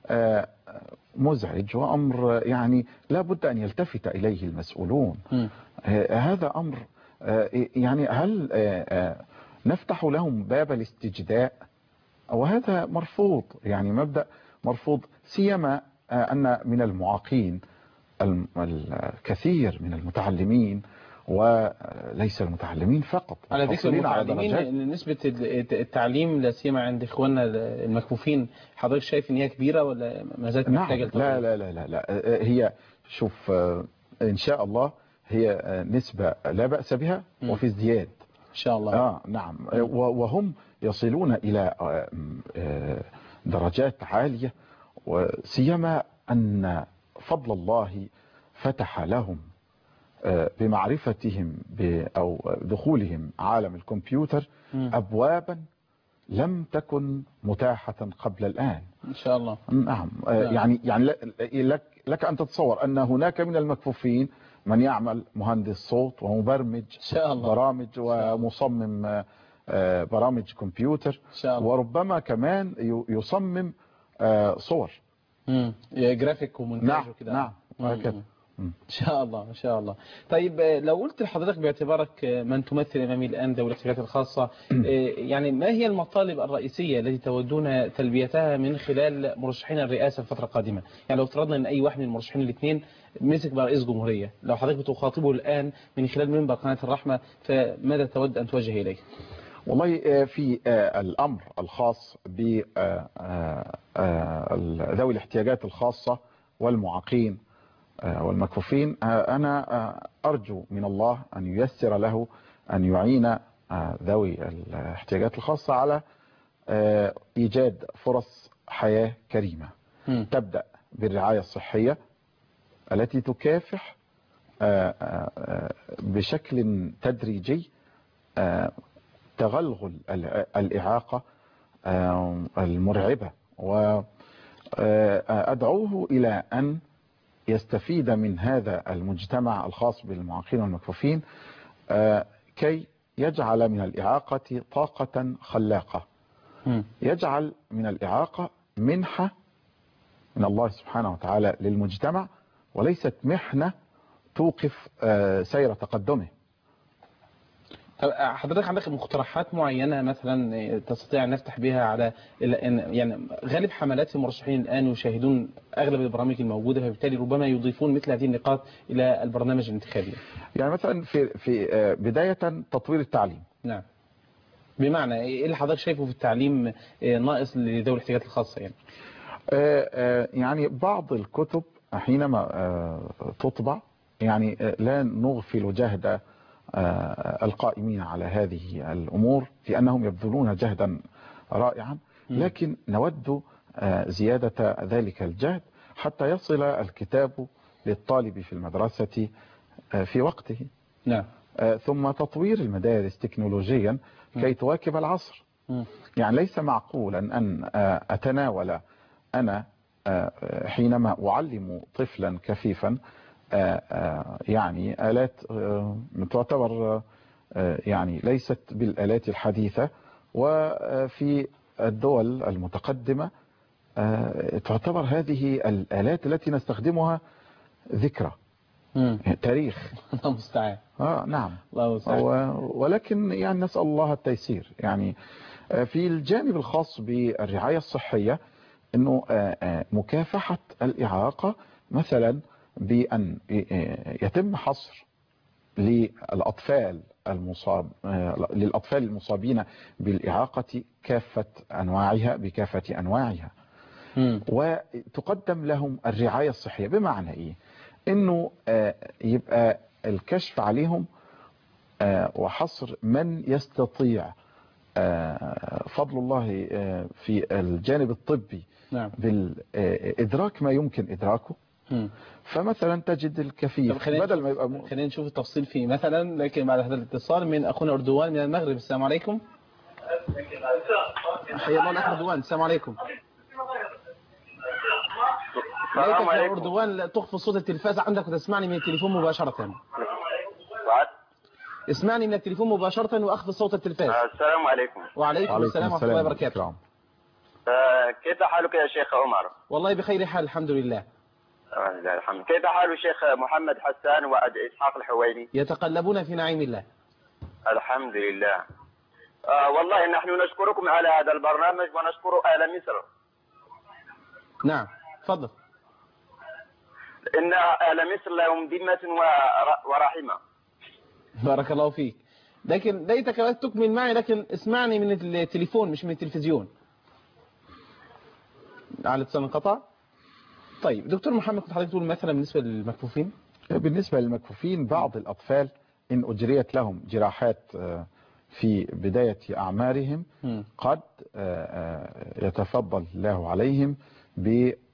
مزعج، وأمر يعني لا بد أن يلتفت إليه المسؤولون. هذا أمر يعني هل نفتح لهم باب الاستجداء؟ وهذا مرفوض، يعني مبدأ مرفوض، سيما أن من المعاقين الكثير من المتعلمين، وليس المتعلمين فقط. على ذكر المتعلمين، نسبة التعليم لا سيما عند إخواننا المكفوفين، حضرتك شايف إن هي كبيرة ولا ما زالت محتاجة لتطوير؟ لا هي شوف إن شاء الله هي نسبة لا بأس بها وفي ازدياد إن شاء الله. نعم. وهم يصلون إلى درجات عالية، وسيما أن فضل الله فتح لهم بمعرفتهم أو دخولهم عالم الكمبيوتر أبوابا لم تكن متاحة قبل الآن إن شاء الله. نعم. يعني لك أن تتصور أن هناك من المكفوفين من يعمل مهندس صوت ومبرمج شاء الله. برامج ومصمم برامج كمبيوتر شاء الله. وربما كمان يصمم صور جرافيك ومونتاج نعم وكده. نعم وهكذا. إن شاء الله إن شاء الله. طيب لو قلت لحضرتك باعتبارك من تمثل أمامي الآن ذوي الاحتياجات الخاصة، يعني ما هي المطالب الرئيسية التي تودون تلبيتها من خلال مرشحين الرئاسة في الفترة القادمة؟ يعني لو افترضنا أن أي واحد من المرشحين الاثنين مسك برئيس جمهورية، لو حضرتك بتخاطبه الآن من خلال منبر قناة الرحمة، فماذا تود أن توجه إليه؟ والله في الأمر الخاص ب ذوي الاحتياجات الخاصة والمعاقين والمكفوفين، أنا أرجو من الله أن ييسر له أن يعين ذوي الاحتياجات الخاصة على إيجاد فرص حياة كريمة تبدأ بالرعاية الصحية التي تكافح بشكل تدريجي تغلغل الإعاقة المرعبة، وأدعوه إلى أن يستفيد من هذا المجتمع الخاص بالمعاقين والمكفوفين كي يجعل من الإعاقة طاقة خلاقة، يجعل من الإعاقة منحة من الله سبحانه وتعالى للمجتمع، وليست محنة توقف سير تقدمه. حضرتك عندك مقترحات معينة مثلا تستطيع أن نفتح بها على يعني غالب حملات المرشحين الآن يشاهدون أغلب البرامج الموجودة، فبالتالي ربما يضيفون مثل هذه النقاط إلى البرنامج الانتخابي. يعني مثلا في بداية تطوير التعليم. نعم. بمعنى إيه اللي حضرتك شايفه في التعليم ناقص لذوي الاحتياجات الخاصة يعني؟ يعني بعض الكتب حينما تطبع يعني لا نغفل جهد القائمين على هذه الأمور في أنهم يبذلون جهدا رائعا، لكن نود زيادة ذلك الجهد حتى يصل الكتاب للطالب في المدرسة في وقته. نعم. ثم تطوير المدارس تكنولوجيا كي تواكب العصر. يعني ليس معقولا أن أتناول أنا حينما أعلم طفلا كفيفا يعني آلات تعتبر يعني ليست بالآلات الحديثة، وفي الدول المتقدمة تعتبر هذه الآلات التي نستخدمها ذكرى تاريخ. الله المستعان. نعم. الله المستعان. ولكن يعني نسأل الله التيسير. يعني في الجانب الخاص بالرعاية الصحية انه مكافحة الإعاقة مثلا بأن يتم حصر للأطفال المصابين بالإعاقة كافة أنواعها بكافة أنواعها، وتقدم لهم الرعاية الصحية. بمعنى إيه؟ إنه يبقى الكشف عليهم وحصر من يستطيع فضل الله في الجانب الطبي بالإدراك ما يمكن إدراكه. فمثلا تجد الكفيف بدل ما يبقى خلينا نشوف التفصيل فيه مثلا، لكن بعد هذا الاتصال من أخونا أردوان من المغرب. السلام عليكم. حيا الله الأخ أردوان. السلام عليكم. ليتك يا أردوان تخفض صوت التلفاز عندك وتسمعني من التليفون مباشرة. اسمعني من التليفون مباشرة وأخفض صوت التلفاز. السلام عليكم. وعليكم السلام ورحمة الله وبركاته. كيف حالك يا شيخ عمر؟ والله بخير حال الحمد لله. الحمد. كيف حال الشيخ محمد حسان وإسحاق الحويني؟ يتقلبون في نعيم الله. الحمد لله. والله نحن نشكركم على هذا البرنامج ونشكر أهل مصر. نعم تفضل. إن أهل مصر لهم ذمة ورحمة. بارك الله فيك. لكن ليتك تكمل معي، لكن اسمعني من التليفون مش من التلفزيون. على اتصال انقطع. طيب دكتور محمد، كنت حضرتك تقول مثلا بالنسبة للمكفوفين؟ بالنسبة للمكفوفين بعض الأطفال إن أجريت لهم جراحات في بداية أعمارهم قد يتفضل الله عليهم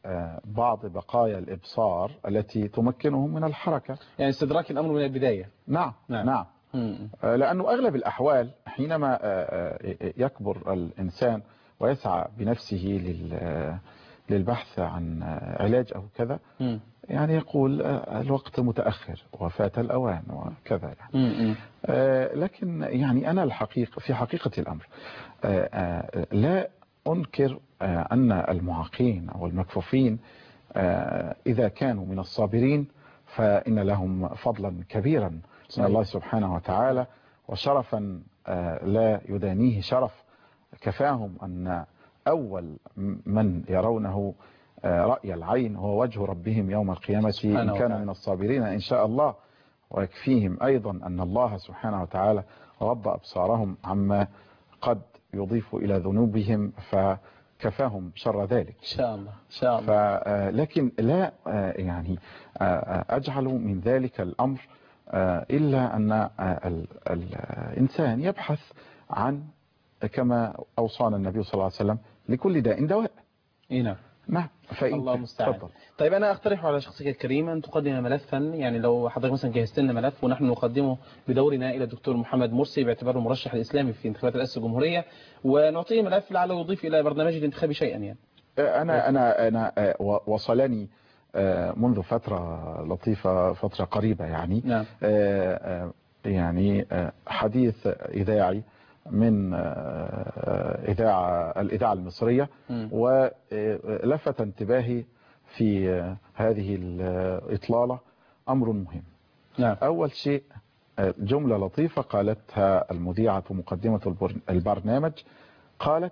بعض بقايا الإبصار التي تمكنهم من الحركة. يعني استدراك الأمر من البداية. نعم. لأنه أغلب الأحوال حينما يكبر الإنسان ويسعى بنفسه للبحث عن علاج أو كذا، يعني يقول الوقت متأخر وفات الأوان وكذا يعني. لكن يعني أنا في حقيقة الأمر لا أنكر أن المعاقين أو المكفوفين إذا كانوا من الصابرين فإن لهم فضلا كبيرا من الله سبحانه وتعالى وشرفا لا يدانيه شرف. كفاهم أن أول من يرونه رأي العين هو وجه ربهم يوم القيامة إن كانوا من الصابرين إن شاء الله. ويكفيهم أيضا أن الله سبحانه وتعالى رب أبصارهم عما قد يضيف إلى ذنوبهم فكفاهم شر ذلك إن شاء الله. إن شاء الله. لكن لا يعني أجعل من ذلك الأمر إلا أن الإنسان يبحث عن كما أوصانا النبي صلى الله عليه وسلم لكل داء دواء. نعم. الله المستعان. طيب أنا أقترح على شخصك الكريم أن تقدم ملفا، يعني لو حضرتك مثلا جهزت لنا ملف ونحن نقدمه بدورنا إلى الدكتور محمد مرسي باعتباره المرشح الإسلامي في انتخابات رئاسة الجمهورية، ونعطيه ملف لعله يضيف إلى برنامج الانتخابي شيئا. يعني أنا وصلني منذ فترة لطيفة، فترة قريبة يعني. نعم. يعني حديث إذاعي من الإذاعة المصرية ولفت انتباهي في هذه الإطلالة أمر مهم. نعم. أول شيء جملة لطيفة قالتها المذيعة مقدمة البرنامج، قالت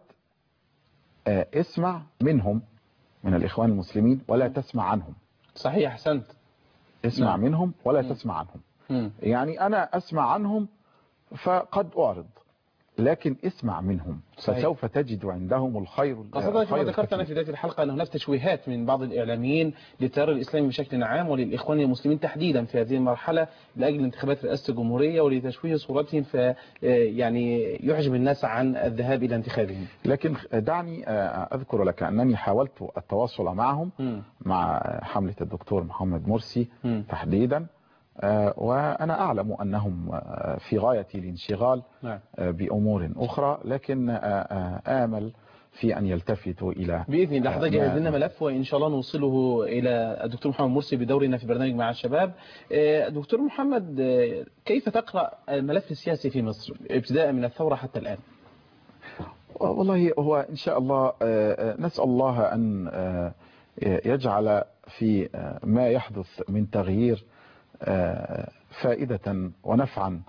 اسمع منهم من الإخوان المسلمين ولا تسمع عنهم. صحيح، أحسنت. اسمع منهم ولا تسمع عنهم. يعني أنا أسمع عنهم فقد أعرض، لكن اسمع منهم فسوف تجد عندهم الخير. خاصة كما ذكرت أنا في بداية الحلقة أن هناك تشويهات من بعض الإعلاميين للتيار الإسلامي بشكل عام وللإخوان المسلمين تحديدا في هذه المرحلة لأجل انتخابات رئاسة الجمهورية ولتشويه صورتهم، يعني يحجب الناس عن الذهاب إلى انتخابهم. لكن دعني أذكر لك أنني حاولت التواصل معهم مع حملة الدكتور محمد مرسي تحديدا، وأنا أعلم أنهم في غاية الانشغال بأمور أخرى، لكن آمل في أن يلتفتوا إلى بإذن الله. حضرتك جهز لنا ملف وإن شاء الله نوصله إلى الدكتور محمد مرسي بدورنا في برنامج مع الشباب. دكتور محمد، كيف تقرأ الملف السياسي في مصر ابتداء من الثورة حتى الآن؟ والله هو إن شاء الله نسأل الله أن يجعل في ما يحدث من تغيير فائدة ونفعا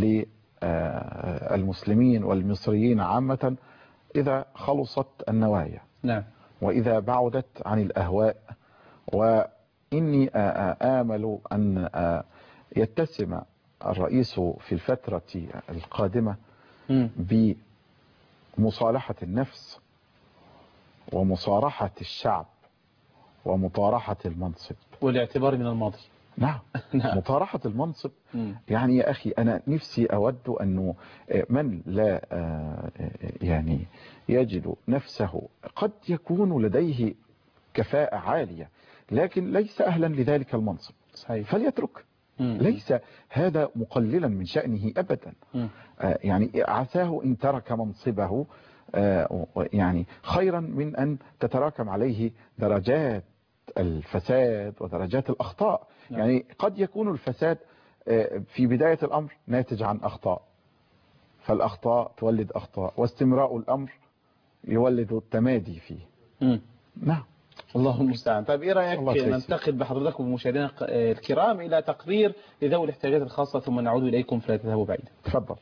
للمسلمين والمصريين عامة إذا خلصت النوايا. نعم. وإذا بعدت عن الأهواء. وإني آمل أن يتسم الرئيس في الفترة القادمة بمصالحة النفس ومصارحة الشعب ومطارحة المنصب والاعتبار من الماضي. نعم. مطارحة المنصب. يعني يا أخي أنا نفسي أود أنه من لا يعني يجد نفسه قد يكون لديه كفاءة عالية لكن ليس أهلا لذلك المنصب. صحيح. فليترك. ليس هذا مقللا من شأنه أبدا. يعني عساه إن ترك منصبه يعني خيرا من أن تتراكم عليه درجات الفساد ودرجات الأخطاء. يعني قد يكون الفساد في بداية الأمر ناتج عن أخطاء، فالأخطاء تولد أخطاء، واستمراء الأمر يولد التمادي فيه. نعم. الله المستعان. طيب إيه رأيك ننتقل بحضرتك ومشاهدينا الكرام إلى تقرير لذوي الاحتياجات الخاصة ثم نعود إليكم فلا تذهبوا بعيدا. تفضل.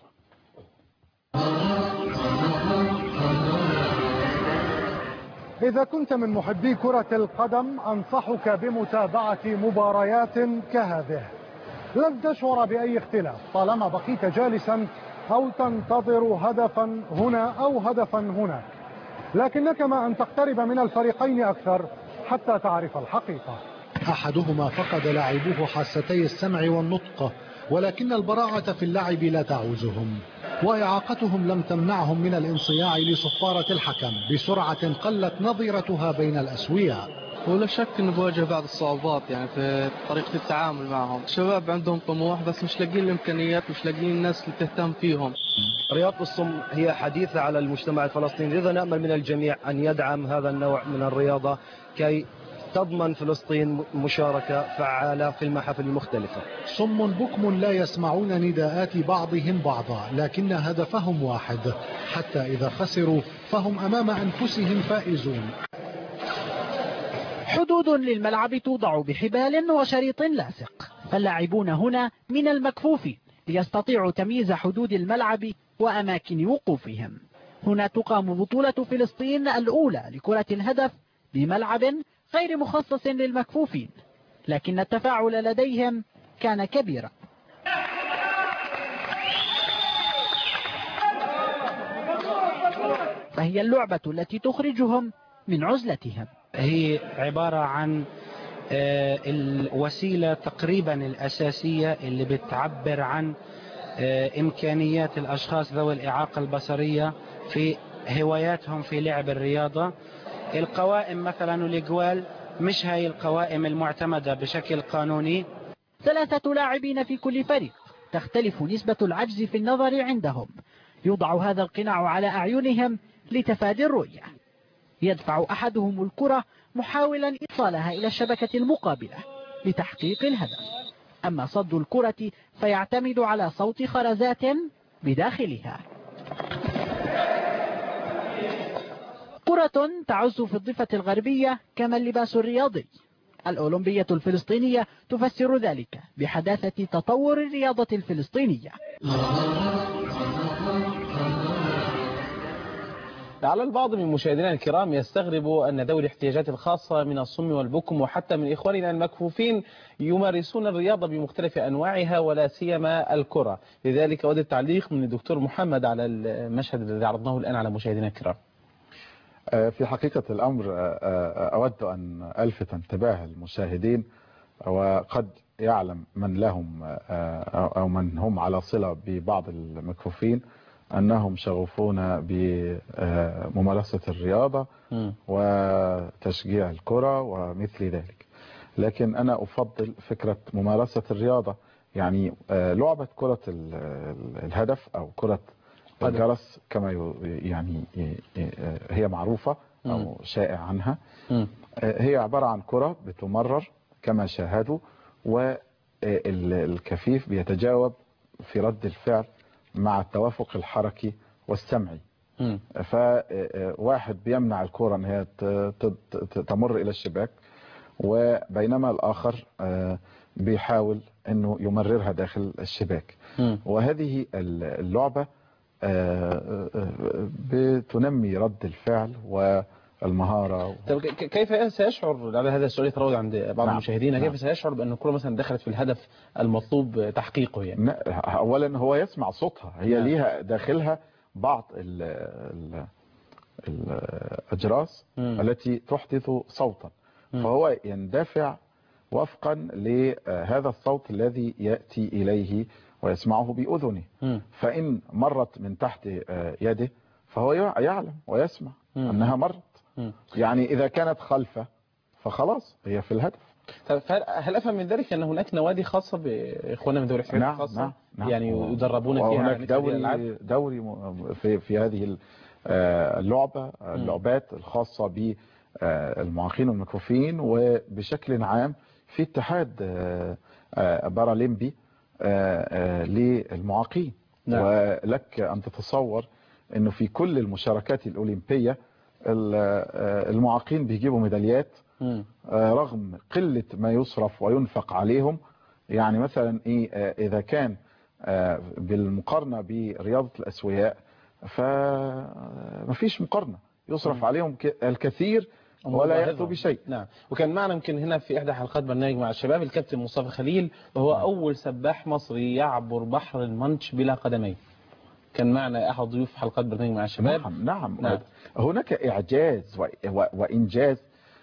إذا كنت من محبي كرة القدم أنصحك بمتابعة مباريات كهذه. لن تشعر بأي اختلاف طالما بقيت جالسا أو تنتظر هدفا هنا أو هدفا هناك، لكنك ما أن تقترب من الفريقين أكثر حتى تعرف الحقيقة. أحدهما فقد لاعبوه حاستي السمع والنطق، ولكن البراعة في اللعب لا تعوزهم، وإعاقتهم لم تمنعهم من الانصياع لصفارة الحكم بسرعة قلت نظيرتها بين الأسوياء. ولا شك انه بواجه بعض الصعوبات يعني في طريقة التعامل معهم. الشباب عندهم طموح بس مش لاقيين الامكانيات، مش لاقيين الناس اللي تهتم فيهم. رياضة الصم هي حديثة على المجتمع الفلسطيني، لذا نأمل من الجميع أن يدعم هذا النوع من الرياضة كي تضمن فلسطين مشاركة فعالة في المحافل المختلفة. صم بكم لا يسمعون نداءات بعضهم بعضا، لكن هدفهم واحد، حتى إذا خسروا فهم أمام أنفسهم فائزون. حدود للملعب توضع بحبال وشريط لاصق، فاللاعبون هنا من المكفوف ليستطيعوا تمييز حدود الملعب وأماكن وقوفهم. هنا تقام بطولة فلسطين الأولى لكرة الهدف بملعب غير مخصص للمكفوفين، لكن التفاعل لديهم كان كبيرا. فهي اللعبة التي تخرجهم من عزلتهم. هي عبارة عن الوسيلة تقريبا الأساسية اللي بتعبر عن إمكانيات الأشخاص ذوي الإعاقة البصرية في هواياتهم في لعب الرياضة. القوائم مثلا والجوال مش هاي القوائم المعتمدة بشكل قانوني. 3 لاعبين في كل فريق، تختلف نسبة العجز في النظر عندهم. يوضع هذا القناع على أعينهم لتفادي الرؤية. يدفع أحدهم الكرة محاولا إيصالها إلى الشبكة المقابلة لتحقيق الهدف. أما صد الكرة فيعتمد على صوت خرزات بداخلها. كرة تعز في الضفة الغربية كما اللباس الرياضي. الأولمبية الفلسطينية تفسر ذلك بحداثة تطور الرياضة الفلسطينية. لعل البعض من مشاهدينا الكرام يستغرب أن ذوي الاحتياجات الخاصة من الصم والبكم وحتى من إخواننا المكفوفين يمارسون الرياضة بمختلف أنواعها ولا سيما الكرة. لذلك أود التعليق من الدكتور محمد على المشهد الذي عرضناه الآن على مشاهدينا الكرام. في حقيقة الأمر أود أن ألفت انتباه المشاهدين، وقد يعلم من لهم أو من هم على صلة ببعض المكفوفين أنهم شغوفون بممارسة الرياضة وتشجيع الكرة ومثل ذلك، لكن أنا أفضل فكرة ممارسة الرياضة، يعني لعبة كرة الهدف أو كرة الجرس كما يعني هي معروفة أو شائع عنها. هي عبارة عن كرة بتمرر كما شاهدوا، والكفيف بيتجاوب في رد الفعل مع التوافق الحركي والسمعي. فواحد بيمنع الكرة ان هي تمر الى الشباك، وبينما الاخر بيحاول انه يمررها داخل الشباك. وهذه اللعبة بتنمي رد الفعل والمهارة. طب كيف سيشعر على هذا السؤال يتراود عند بعض المشاهدين؟ كيف سيشعر بأن الكرة مثلا دخلت في الهدف المطلوب تحقيقه؟ يعني أولا هو يسمع صوتها، هي ليها داخلها بعض الأجراس التي تحدث صوتا، فهو يندفع وفقا لهذا الصوت الذي يأتي إليه ويسمعه بأذنه. فإن مرت من تحت يده فهو يعلم ويسمع أنها مرت. يعني إذا كانت خلفه فخلاص هي في الهدف. هل أفهم من ذلك أن هناك نوادي خاصة بإخواننا من ذوي الاحتياجات الخاصة؟ نعم. يعني يدربون فيها؟ وهناك دوري في هذه اللعبات الخاصة بالمعاقين والمكفوفين، وبشكل عام في اتحاد بارالمبي للمعاقين. ولك أن تتصور أنه في كل المشاركات الأولمبية المعاقين بيجيبوا ميداليات رغم قلة ما يصرف وينفق عليهم. يعني مثلا إذا كان بالمقارنة برياضة الأسوياء فمفيش مقارنة، يصرف عليهم الكثير ولا يأتوا بشيء. نعم. وكان معنا يمكن هنا في إحدى حلقات برنامج مع الشباب الكابتن مصطفى خليل، وهو أول سباح مصري يعبر بحر المانش بلا قدمين. كان معنا أحد ضيوف حلقات برنامج مع الشباب. نعم. هناك إعجاز وإنجاز،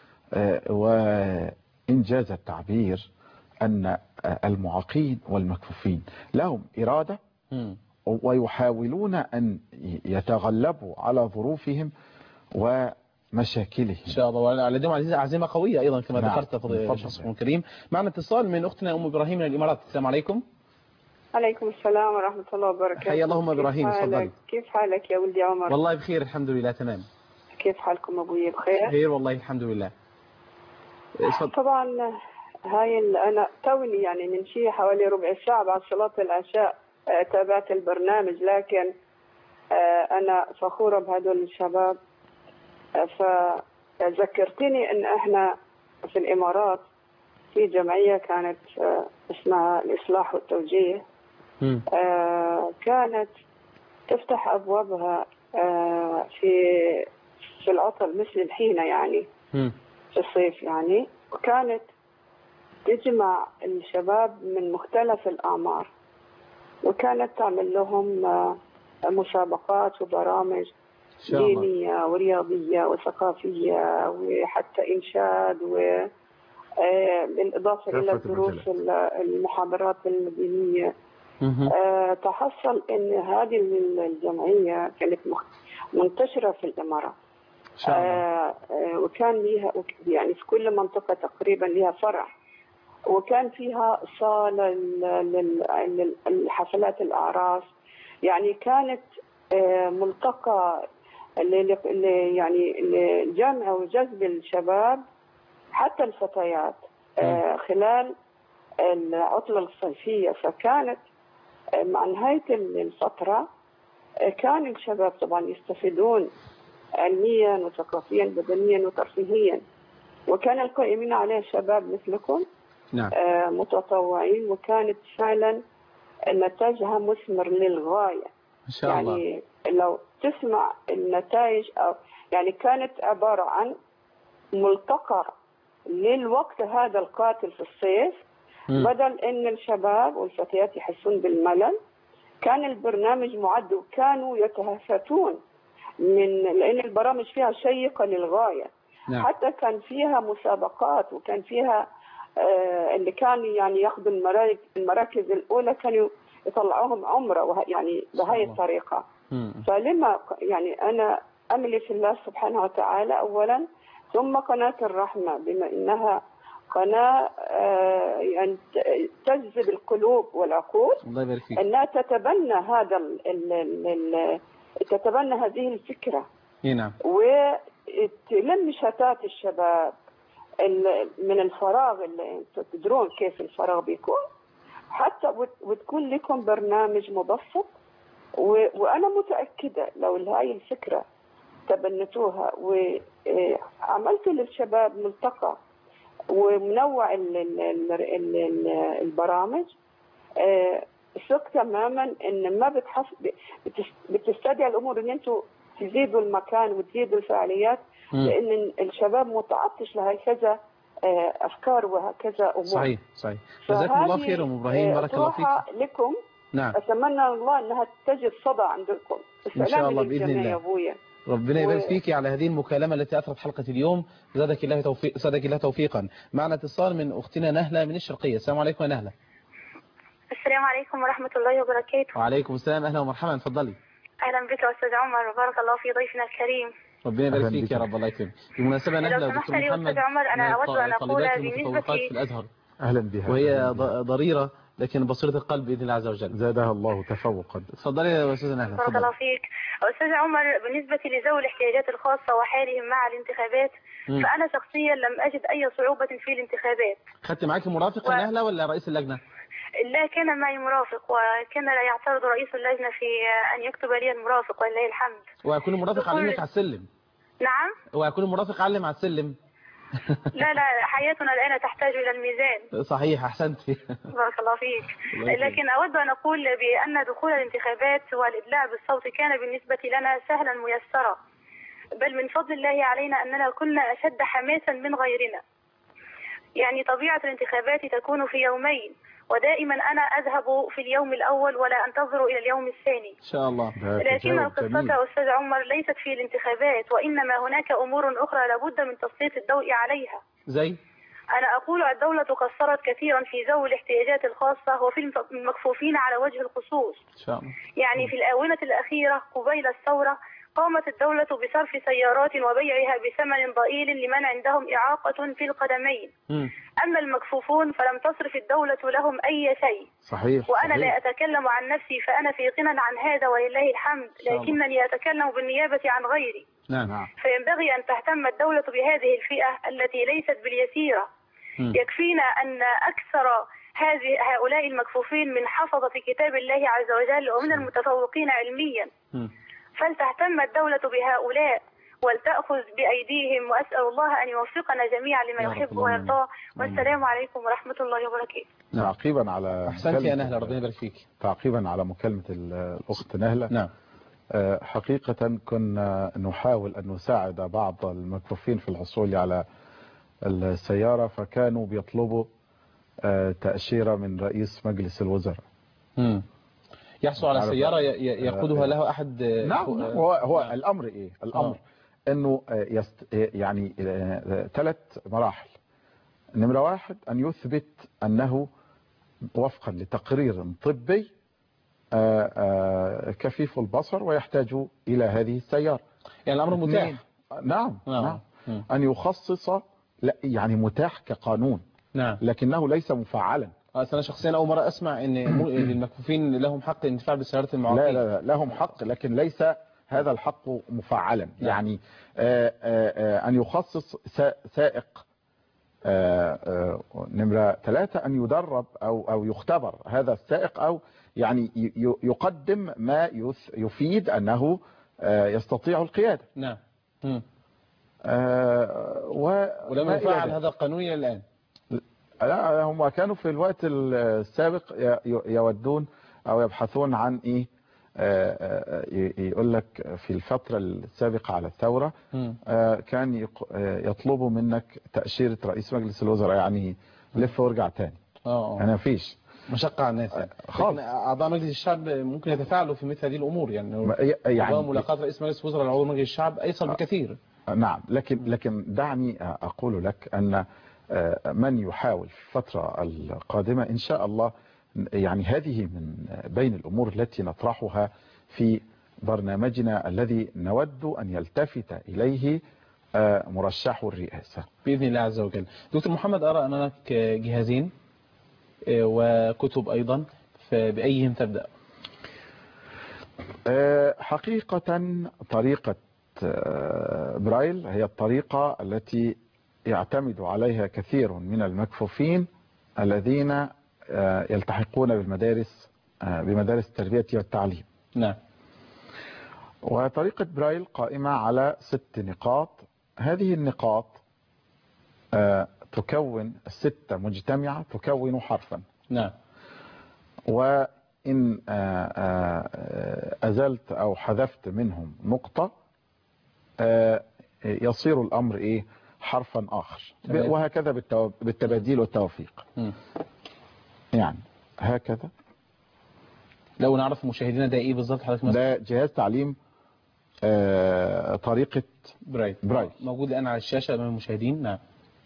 وإنجاز التعبير أن المعاقين والمكفوفين لهم إرادة ويحاولون أن يتغلبوا على ظروفهم مشاكله إن شاء الله. ولديهم عزيمة قوية أيضا كما نعم. ذكرت فضيلة الشيخ الكريم. معنا اتصال من أختنا أم إبراهيم من الإمارات. السلام عليكم. عليكم السلام ورحمة الله وبركاته. حيا الله أم إبراهيم، تفضلي. كيف حالك يا ولدي عمر؟ والله بخير الحمد لله تمام. كيف حالكم أبوي؟ بخير؟ بخير والله الحمد لله. طبعا أنا توني يعني من شيء حوالي ربع ساعة بعد صلاة العشاء تابعت البرنامج، لكن أنا فخورة بهدول الشباب. فذكرتني أن إحنا في الإمارات في جمعية كانت اسمها الإصلاح والتوجيه، كانت تفتح أبوابها في العطل مثل الحين يعني في الصيف يعني، وكانت تجمع الشباب من مختلف الأعمار، وكانت تعمل لهم مسابقات وبرامج دينية ورياضية وثقافية وحتى إنشاد، بالإضافة إلى الدروس المحاضرات الدينية. تحصل أن هذه الجمعية كانت منتشرة في الإمارات، وكان لها يعني في كل منطقة تقريبا لها فرع، وكان فيها صالة للحفلات الأعراس، يعني كانت ملتقى يعني لجمع وجذب الشباب حتى الفتيات خلال العطلة الصيفية. فكانت مع نهاية الفترة كان الشباب طبعا يستفيدون علميا وثقافيا بدنيا وترفيهيا، وكان القائمين عليه شباب مثلكم نعم. متطوعين، وكانت فعلا نتاجها مثمر للغاية. إن شاء الله. يعني لو تسمع النتائج أو يعني كانت عبارة عن ملتقى للوقت هذا القاتل في الصيف، بدل ان الشباب والفتيات يحسون بالملل كان البرنامج معد، وكانوا يتهافتون لان البرامج فيها شيقة للغاية. نعم. حتى كان فيها مسابقات، وكان فيها اللي كانوا يعني ياخذوا المراكز الاولى كانوا يطلعوهم عمره، يعني بهاي الطريقة. فلما يعني انا املي في الله سبحانه وتعالى اولا، ثم قناة الرحمة بما انها قناة يعني تجذب القلوب والعقول، الله يبارك فيك، انها تتبنى هذا تتبنى هذه الفكرة. نعم. وتلم شتات الشباب من الفراغ، اللي تدرون كيف الفراغ بيكون، حتى وتكون لكم برنامج مبسط. وأنا متأكدة لو هاي الفكرة تبنتوها وعملتوا للشباب ملتقى ومنوع البرامج، ثق تماما ان ما بتستدعي الامور ان انتم تزيدوا المكان وتزيدوا الفعاليات، لان الشباب متعطش لهكذا افكار وهكذا امور. صحيح صحيح. جزاكم الله خير ام ابراهيم، بارك الله فيك. لكم. نعم. اتمنى الله انها تجد صدى عندكم. ان شاء الله باذن الله يا ابويا. ربنا يبارك فيك على هذه المكالمة التي أثرت حلقة اليوم. زادك الله توفيقا. معنا اتصال من أختنا نهلة من الشرقية. السلام عليكم يا نهلة. السلام عليكم ورحمة الله وبركاته. وعليكم السلام، أهلا ومرحبا، تفضلي. أهلا بك أستاذ عمر، وبارك الله في ضيفنا الكريم. ربنا يبارك فيك يا رب، الله يكرمك. بالمناسبة نهلة ودكتور محمد أستاذ عمر، أنا أود أن أقول بالنسبة في الأزهر. أهلا بها. وهي ضريرة لكن بصيرة القلب بإذن الله عز وجل. زادها الله تفوقا. تفضلي يا أستاذة نهلة. بارك الله فيك. أستاذ عمر، بالنسبة لذوي الاحتياجات الخاصة وحالهم مع الانتخابات، فأنا شخصيا لم أجد أي صعوبة في الانتخابات. خدت معك مرافق يا نهلة ولا رئيس اللجنة؟ لا، كان معي مرافق، وكان لا يعترض رئيس اللجنة في أن يكتب لي المرافق ولله الحمد. ويكون المرافق علمك على السلم؟ نعم؟ ويكون المرافق علم على السلم؟ لا، حياتنا الآن تحتاج إلى الميزان. صحيح، أحسنت. بارك الله فيك. لكن أود أن أقول بأن دخول الانتخابات والإدلاء بالصوت كان بالنسبة لنا سهلا ميسرا، بل من فضل الله علينا أننا كنا أشد حماسا من غيرنا. يعني طبيعة الانتخابات تكون في يومين، ودائما أنا أذهب في اليوم الأول ولا أنتظر إلى اليوم الثاني إن شاء الله. لكن القصة أستاذ عمر ليست في الانتخابات، وإنما هناك أمور أخرى لابد من تسليط الضوء عليها. زي؟ أنا أقول الدولة قصرت كثيرا في ذوي الاحتياجات الخاصة وفي المكفوفين على وجه الخصوص. إن شاء الله. يعني في الآونة الأخيرة قبيل الثورة قامت الدولة بصرف سيارات وبيعها بثمن ضئيل لمن عندهم إعاقة في القدمين. أما المكفوفون فلم تصرف الدولة لهم أي شيء. صحيح. وأنا صحيح. لا أتكلم عن نفسي فأنا في غنى عن هذا ولله الحمد، لكنني أتكلم بالنيابة عن غيري. نعم. فينبغي أن تهتم الدولة بهذه الفئة التي ليست باليسيرة. يكفينا أن أكثر هؤلاء المكفوفين من حفظة كتاب الله عز وجل ومن المتفوقين علميا. فلتهتم الدولة بهؤلاء ولتأخذ بأيديهم، وأسأل الله أن يوفقنا جميعا لما يحب ويرضاه. والسلام عليكم ورحمة الله وبركاته. تعقيبا على أحسنتي يا نهلة، ربنا يبارك فيك. تعقيبا على مكالمة الأخت نهلة. نعم. حقيقة كنا نحاول أن نساعد بعض المكفوفين في الحصول على السيارة، فكانوا بيطلبوا تأشيرة من رئيس مجلس الوزراء. يحصل على سيارة يقودها له أحد. نعم. هو الأمر إيه؟ الأمر أنه يعني 3 مراحل. نمرة 1 أن يثبت أنه وفقا لتقرير طبي كفيف البصر ويحتاج إلى هذه السيارة. يعني الأمر متاح. نعم. أن يخصص، لا يعني متاح كقانون. نعم. لكنه ليس مفعلا. أنا شخصيا أول مرة أسمع أن المكفوفين لهم حق الانتفاع بالسيارات المعاقين. لا لهم حق، لكن ليس هذا الحق مفعلا. يعني أن يخصص سائق. نمرة 3 أن يدرب أو يختبر هذا السائق، أو يعني يقدم ما يفيد أنه يستطيع القيادة. نعم. ولم يفعل هذا القانون الآن. لا، هم كانوا في الوقت السابق يودون أو يبحثون عن إيه، يقول لك في الفترة السابقة على الثورة كان يطلبوا منك تأشيرة رئيس مجلس الوزراء، يعني لف وارجع تاني. أنا فيش مشقة على الناس يعني. أعضاء مجلس الشعب ممكن يتفاعلوا في مثل هذه الأمور، يعني ملاقاة رئيس مجلس الوزراء لعضو مجلس الشعب أيسر بكثير. نعم. لكن دعني أقول لك أن من يحاول في الفترة القادمة إن شاء الله، يعني هذه من بين الأمور التي نطرحها في برنامجنا الذي نود أن يلتفت إليه مرشح الرئاسة بإذن الله عز وجل. دكتور محمد، أرى أمامك جهازين وكتب أيضا، فبأيهم تبدأ؟ حقيقة طريقة برايل هي الطريقة التي يعتمد عليها كثير من المكفوفين الذين يلتحقون بمدارس التربية والتعليم. نعم. وطريقة برايل قائمة على 6 نقاط. هذه النقاط تكون 6 مجتمعة تكون حرفا. نعم. وإن أزلت أو حذفت منهم نقطة يصير الأمر إيه؟ حرفا آخر. وهكذا بالتباديل والتوفيق. يعني هكذا. لو نعرف مشاهدينا ده إيه بالظبط حضرتك؟ ده جهاز تعليم طريقة برايل. موجود الآن على الشاشة أمام المشاهدين. نعم.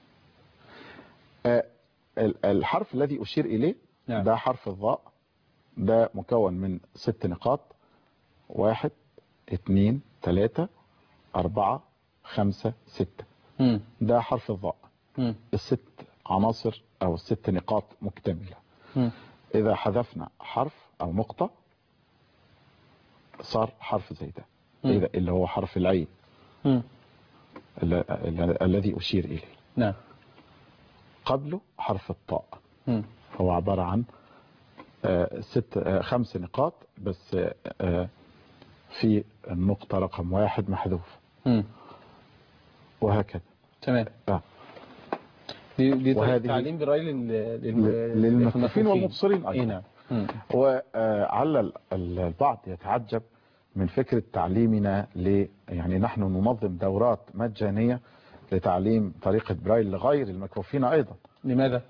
الحرف الذي أشير إليه ده حرف الضاء، ده مكون من 6 نقاط: 1 2 3 4 5 6. ده حرف الضاء. ال6 عناصر أو ال6 نقاط مكتملة. إذا حذفنا حرف أو نقطة صار حرف زي ده، اللي هو حرف العين الذي أشير إليه. نعم. قبله حرف الطاء. هو عبارة عن 5 نقاط، بس في النقطة رقم 1 محذوف. وهكذا. تمام. دي تعليم برايل للمكفوفين والمبصرين أيضا. نعم. وعلى البعض يتعجب من فكرة تعليمنا يعني نحن ننظم دورات مجانية لتعليم طريقة برايل لغير المكفوفين أيضا. لماذا؟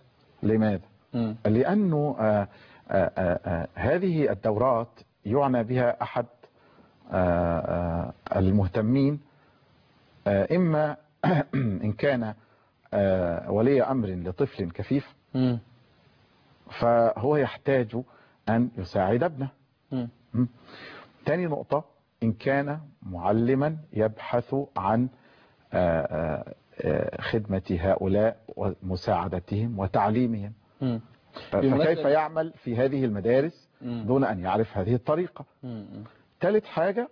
لأنه هذه الدورات يعنى بها أحد المهتمين، إما إن كان ولي أمر لطفل كفيف فهو يحتاج أن يساعد ابنه. تاني نقطة، إن كان معلما يبحث عن خدمة هؤلاء ومساعدتهم وتعليمهم، فكيف يعمل في هذه المدارس دون أن يعرف هذه الطريقة؟ ثالث حاجة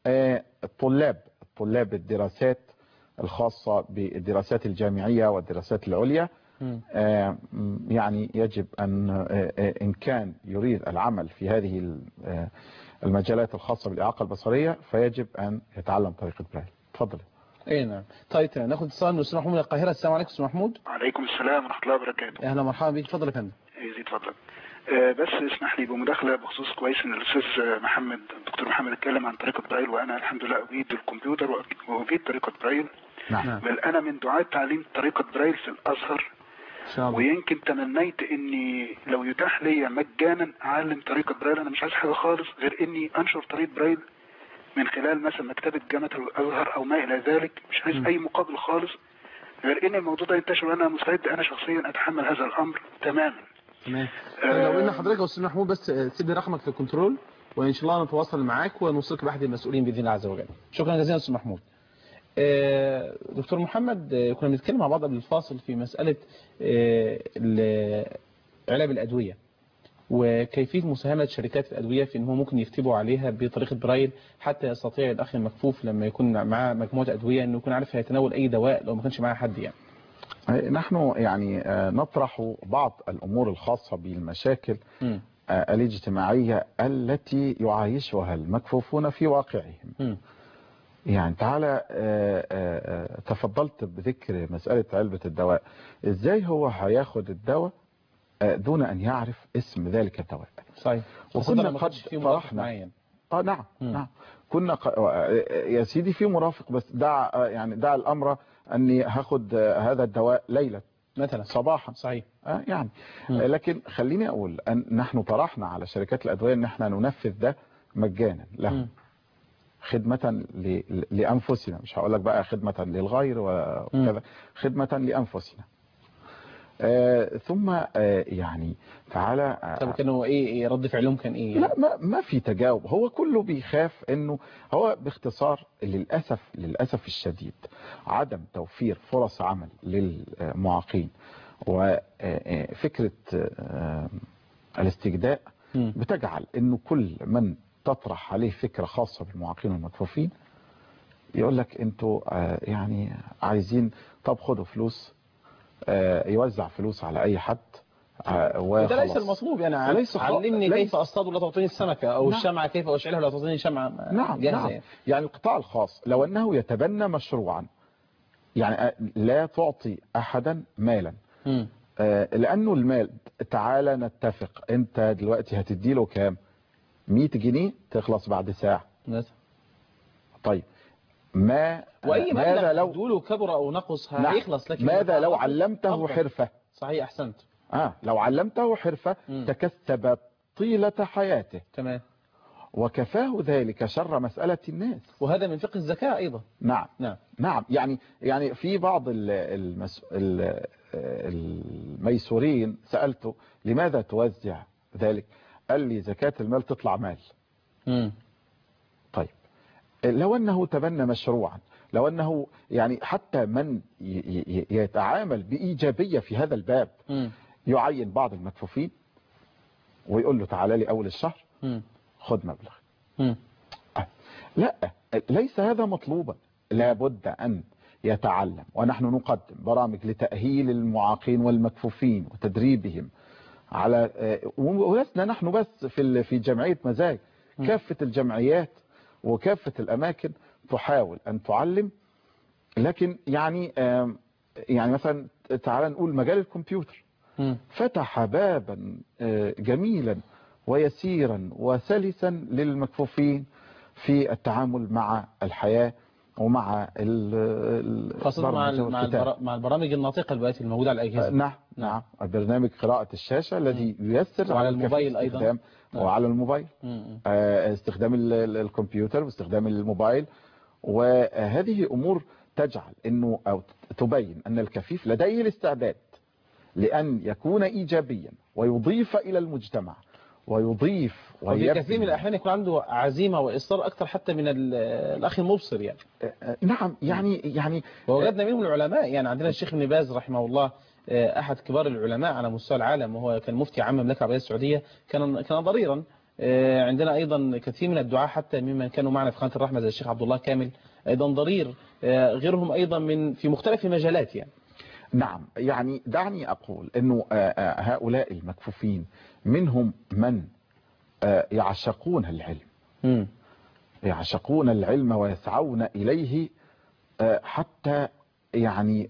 طلاب الدراسات الخاصة بالدراسات الجامعية والدراسات العليا، يعني يجب أن إن كان يريد العمل في هذه المجالات الخاصة بالإعاقة البصرية فيجب أن يتعلم طريقة برايل. تفضل. اي نعم. طيب ناخذ اتصال من الاستاذ محمود من القاهرة. السلام عليكم استاذ محمود. وعليكم السلام ورحمة الله وبركاته. اهلا مرحبا بك. تفضل يا فندم. يزيد فضلك. بس اسمح لي بمداخلة بخصوص كويس ان الاستاذ محمد الدكتور محمد اتكلم عن طريقة برايل، وانا الحمد لله اجيد الكمبيوتر واجيد طريقة برايل. نعم. بل انا من دعاة تعليم طريقة برايل في الازهر، ويمكن تمنيت اني لو يتاح لي مجانا اعلم طريقة برايل. انا مش عايز حاجة خالص غير اني انشر طريقة برايل من خلال مثلا مكتبة جامعة الازهر او ما الى ذلك. مش عايز اي مقابل خالص غير ان الموضوع ده ينتشر، وانا مستعد انا شخصيا اتحمل هذا الامر تماما. تمام. لو ان حضرتك يا استاذ محمود بس سيب لي رقمك في الكنترول وان شاء الله نتواصل معاك ونوصلك باحد المسؤولين باذن الله عز وجل. شكرا جزيلا استاذ محمود. دكتور محمد، كنا بنتكلم مع بعض قبل الفاصل في مسألة علب الأدوية وكيفية مساهمة شركات الأدوية في أنه ممكن يكتبوا عليها بطريقة برايل حتى يستطيع الأخ المكفوف لما يكون معاه مجموعة أدوية أنه يكون عارف هيتناول أي دواء لو ما كانش معاه حد يعني. نحن يعني نطرح بعض الأمور الخاصة بالمشاكل الاجتماعية التي يعايشها المكفوفون في واقعهم. يعني تعالى تفضلت بذكر مسألة علبة الدواء. ازاي هو هياخد الدواء دون ان يعرف اسم ذلك الدواء؟ صحيح. وكنا قد فرحنا. نعم. نعم. كنا يا سيدي في مرافق، بس دع الامر اني هاخد هذا الدواء ليلة مثلا صباحا. صحيح. يعني لكن خليني اقول ان نحن طرحنا على شركات الادوية ان احنا ننفذ ده مجانا لهم خدمة لأنفسنا، مش هقول لك بقى خدمة للغير وكذا، خدمة لأنفسنا. ثم يعني تعالى. طب كانوا ايه رد فعلهم كان ايه؟ لا ما في تجاوب، هو كله بيخاف انه هو باختصار للأسف الشديد عدم توفير فرص عمل للمعاقين وفكرة الاستجداء بتجعل انه كل من تطرح عليه فكرة خاصة بالمعاقين والمكفوفين يقول لك انتوا يعني عايزين طب خدوا فلوس، يوزع فلوس على اي حد وده ليس المطلوب. يعني علمني كيف اصطاد ولا تعطيني السمكة او الشمعة كيف اشعلها ولا تعطيني شمعة جاهزة. نعم. يعني القطاع الخاص لو انه يتبنى مشروعا يعني لا تعطي احدا مالا، لانه المال تعالى نتفق انت دلوقتي هتدي له كام؟ 100 جنيه تخلص بعد ساعة مثلا. طيب واي ماذا لو ادوله كبر او نقص هيخلص. لكن ماذا لو علمته حرفة؟ صحيح احسنت. لو علمته حرفة تكسب طيلة حياته. تمام. وكفاه ذلك شر مسألة الناس، وهذا من فقه الزكاة ايضا. نعم. يعني في بعض الميسورين سألته لماذا توزع ذلك؟ قال لي زكاة المال تطلع مال. طيب لو أنه تبنى مشروعا، لو أنه يعني حتى من يتعامل بإيجابية في هذا الباب يعين بعض المكفوفين ويقول له تعالى لي أول الشهر خد مبلغ. لا، ليس هذا مطلوبا. لابد أن يتعلم، ونحن نقدم برامج لتأهيل المعاقين والمكفوفين وتدريبهم على ولسنا نحن بس في جمعية مزاج، كافة الجمعيات وكافة الأماكن تحاول أن تعلم. لكن يعني مثلا تعالى نقول مجال الكمبيوتر فتح بابا جميلا ويسيرا وسلسا للمكفوفين في التعامل مع الحياة ومع خاصة مع البرامج الناطقة دلوقتي الموجودة على الأجهزة. نعم. البرنامج قراءة الشاشة الذي ييسر على الموبايل أيضا وعلى الموبايل استخدام الكمبيوتر واستخدام الموبايل. وهذه أمور تجعل أنه أو تبين أن الكفيف لديه الاستعداد لأن يكون إيجابيا ويضيف إلى المجتمع ويضيف وفي كثير من الأحيان يكون عنده عزيمة وإصرار أكثر حتى من الأخ المبصر يعني. نعم يعني ووجدنا منهم العلماء، يعني عندنا الشيخ ابن باز رحمه الله أحد كبار العلماء على مستوى العالم، وهو كان مفتي عام المملكة العربية السعودية، كان ضريرا. عندنا أيضا كثير من الدعاة حتى ممن كانوا معنا في قناة الرحمة زي الشيخ عبد الله كامل أيضا ضرير، غيرهم أيضا في مختلف المجالات يعني. نعم، يعني دعني أقول أنه هؤلاء المكفوفين منهم من يعشقون العلم، يعشقون العلم ويسعون إليه حتى يعني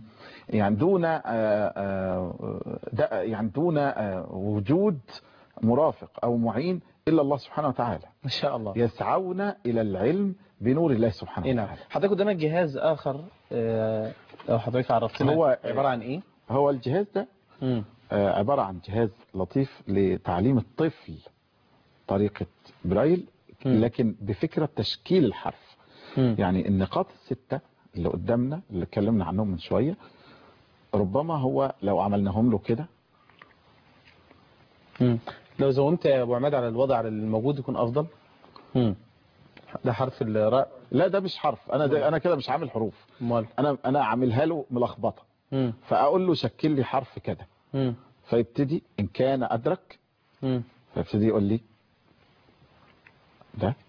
دون وجود مرافق أو معين إلا الله سبحانه وتعالى. ما شاء الله. يسعون إلى العلم بنور الله سبحانه وتعالى. حضرتك قدامك جهاز آخر، لو حضرتك عرفتنا هو عبارة عن إيه؟ هو الجهاز ده عبارة عن جهاز لطيف لتعليم الطفل طريقة برايل، لكن بفكرة تشكيل الحرف. يعني النقاط الستة اللي قدامنا اللي اتكلمنا عنهم من شوية، ربما هو لو عملناهم له كده، لو زومت يا ابو عماد على الوضع على الموجود يكون افضل. ده حرف الراء؟ لا ده مش حرف، انا كده مش عامل حروف، انا عاملها له ملخبطه. فاقول له شكل لي حرف كده، فيبتدي ان كان ادرك، فيبتدي يقول لي ده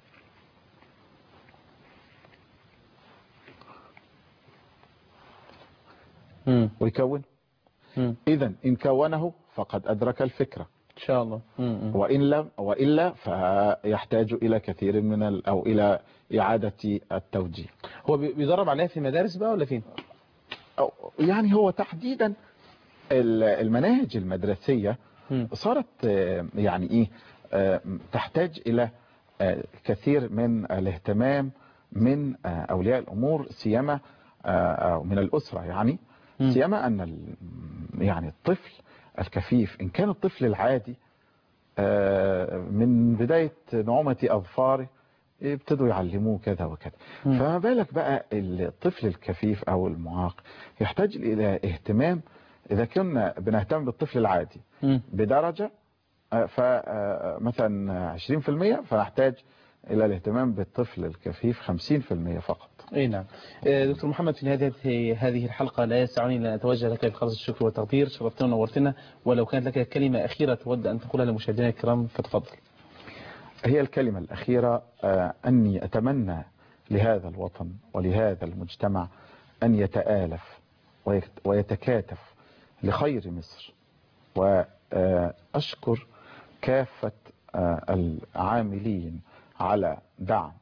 ويكون. اذا ان كونه فقد ادرك الفكره ان شاء الله. والا فيحتاج الى كثير من او الى اعاده التوجيه. هو بيدرب عليها في مدارس بقى ولا فين؟ يعني هو تحديدا المناهج المدرسيه صارت يعني ايه تحتاج الى كثير من الاهتمام من اولياء الامور، سيما من الاسره، يعني سيما ان يعني الطفل الكفيف إن كان الطفل العادي من بداية نعومة أظفاره ابتدوا يعلموه كذا وكذا، فما بالك بقى الطفل الكفيف أو المعاق يحتاج إلى اهتمام. إذا كنا بنهتم بالطفل العادي بدرجة فمثلا 20%، فنحتاج إلى الاهتمام بالطفل الكفيف 50% فقط. اي نعم. دكتور محمد، في نهاية هذه الحلقة لا يسعني أن أتوجه لك بخالص الشكر والتقدير، شرفتنا ونورتنا، ولو كانت لك كلمة أخيرة تود أن تقولها لمشاهدينا الكرام فتفضل. هي الكلمة الأخيرة أني أتمنى لهذا الوطن ولهذا المجتمع أن يتآلف ويتكاتف لخير مصر، وأشكر كافة العاملين على دعم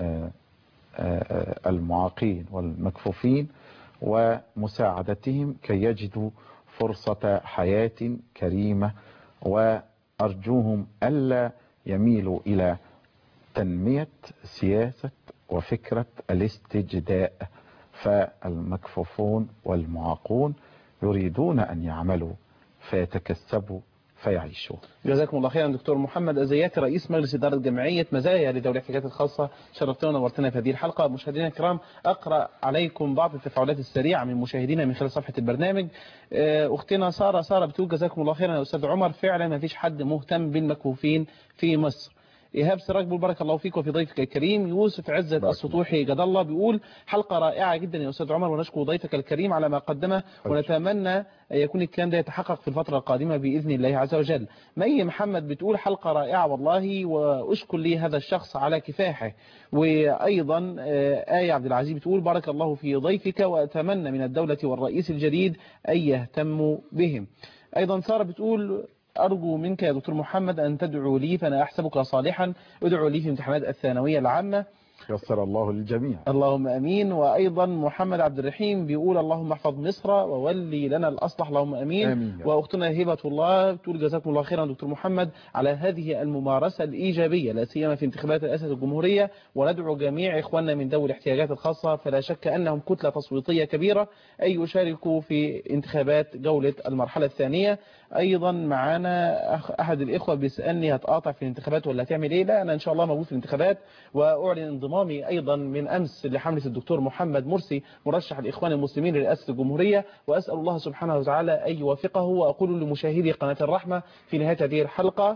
المعاقين والمكفوفين ومساعدتهم كي يجدوا فرصة حياة كريمة، وأرجوهم ألا يميلوا إلى تنمية سياسة وفكرة الاستجداء، فالمكفوفون والمعاقون يريدون أن يعملوا فيتكسبوا فيعيشوا. جزاكم الله خيرا. دكتور محمد أزياتي، رئيس مجلس إدارة جمعية مزايا لذوي الاحتياجات الخاصة، شرفتنا ونورتنا في هذه الحلقة. مشاهدينا الكرام، أقرأ عليكم بعض التفاعلات السريعة من مشاهدينا من خلال صفحة البرنامج. أختنا سارة بتقول جزاكم الله خيرا يا أستاذ عمر، فعلا ما فيش حد مهتم بالمكفوفين في مصر. إيهاب سراج بيقول بارك الله فيك وفي ضيفك الكريم. يوسف عزت السطوحي جد الله بيقول حلقة رائعة جدا يا أستاذ عمر، ونشكر ضيفك الكريم على ما قدمه، ونتمنى أن يكون الكلام ده يتحقق في الفترة القادمة بإذن الله عز وجل. مي محمد بتقول حلقة رائعة والله، وأشكر لي هذا الشخص على كفاحه. وأيضا آية عبد العزيز بتقول بارك الله في ضيفك، وأتمنى من الدولة والرئيس الجديد أن يهتموا بهم. أيضا سارة بتقول أرجو منك يا دكتور محمد أن تدعو لي، فأنا أحسبك صالحا، ادعو لي في امتحانات الثانوية العامة. يسر الله للجميع. اللهم أمين. وأيضا محمد عبد الرحيم بيقول اللهم احفظ مصر وولي لنا الأصلح، اللهم أمين. وأختنا هبة الله تقول جزاكم الله خيرا دكتور محمد على هذه الممارسة الإيجابية، لا سيما في انتخابات رئاسة الجمهورية، وندعو جميع إخواننا من ذوي الاحتياجات الخاصة، فلا شك أنهم كتلة تصويتية كبيرة، أن يشاركوا في انتخابات جولة المرحلة الثانية. أيضا معنا أحد الإخوة بيسألني هتقاطع في الانتخابات ولا تعمل إيه؟ لا، أنا إن شاء الله موجود في الانتخابات، وأعلن انضمامي أيضا من أمس لحملة الدكتور محمد مرسي مرشح الإخوان المسلمين لرئاسة الجمهورية، وأسأل الله سبحانه وتعالى أن يوفقه. وأقول لمشاهدي قناة الرحمة في نهاية هذه الحلقة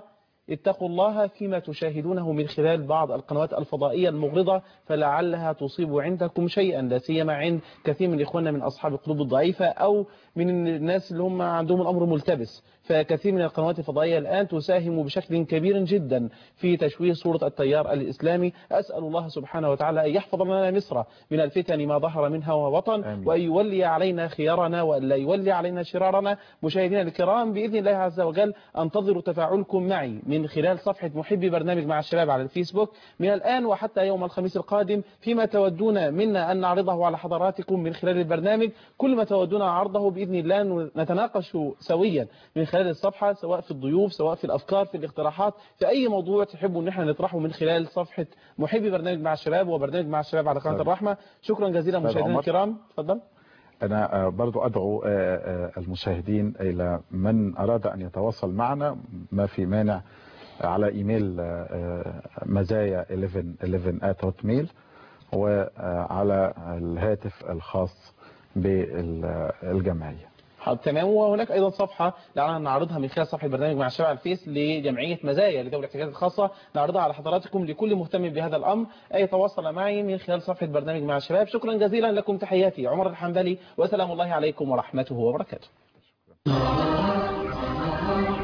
اتقوا الله فيما تشاهدونه من خلال بعض القنوات الفضائية المغرضة، فلعلها تصيب عندكم شيئا، لا سيما عند كثير من إخواننا من أصحاب القلوب الضعيفة أو من الناس اللي هم عندهم الأمر ملتبس. فكثير من القنوات الفضائية الآن تساهم بشكل كبير جدا في تشويه صورة التيار الإسلامي. أسأل الله سبحانه وتعالى أن يحفظ لنا مصر من الفتن ما ظهر منها وبطن، وأن يولي علينا خيارنا وأن لا يولي علينا شرارنا. مشاهدينا الكرام، بإذن الله عز وجل أنتظر تفاعلكم معي من خلال صفحة محبي برنامج مع الشباب على الفيسبوك من الآن وحتى يوم الخميس القادم، فيما تودون منا أن نعرضه على حضراتكم من خلال البرنامج. كل ما تودون عرضه بإذن الله نتناقش سويا من خلال الصفحة، سواء في الضيوف، سواء في الأفكار، في الاقتراحات، في أي موضوع تحبوا أن احنا نطرحه من خلال صفحة محبي برنامج مع الشباب وبرنامج مع الشباب على قناة الرحمة. شكرا جزيلا مشاهدينا الكرام. تفضل. أنا برضو أدعو المشاهدين إلى من أراد أن يتواصل معنا ما في مانع على إيميل مزايا 11@hotmail وعلى الهاتف الخاص بالجمعية. تمام. وهناك ايضا صفحه لعلنا نعرضها من خلال صفحه برنامج مع الشباب على الفيس لجمعيه مزايا لذوي الاحتياجات الخاصه، نعرضها على حضراتكم لكل مهتم بهذا الامر. اي تواصل معي من خلال صفحه برنامج مع الشباب. شكرا جزيلا لكم. تحياتي عمر الحنبلي، وسلام الله عليكم ورحمته وبركاته.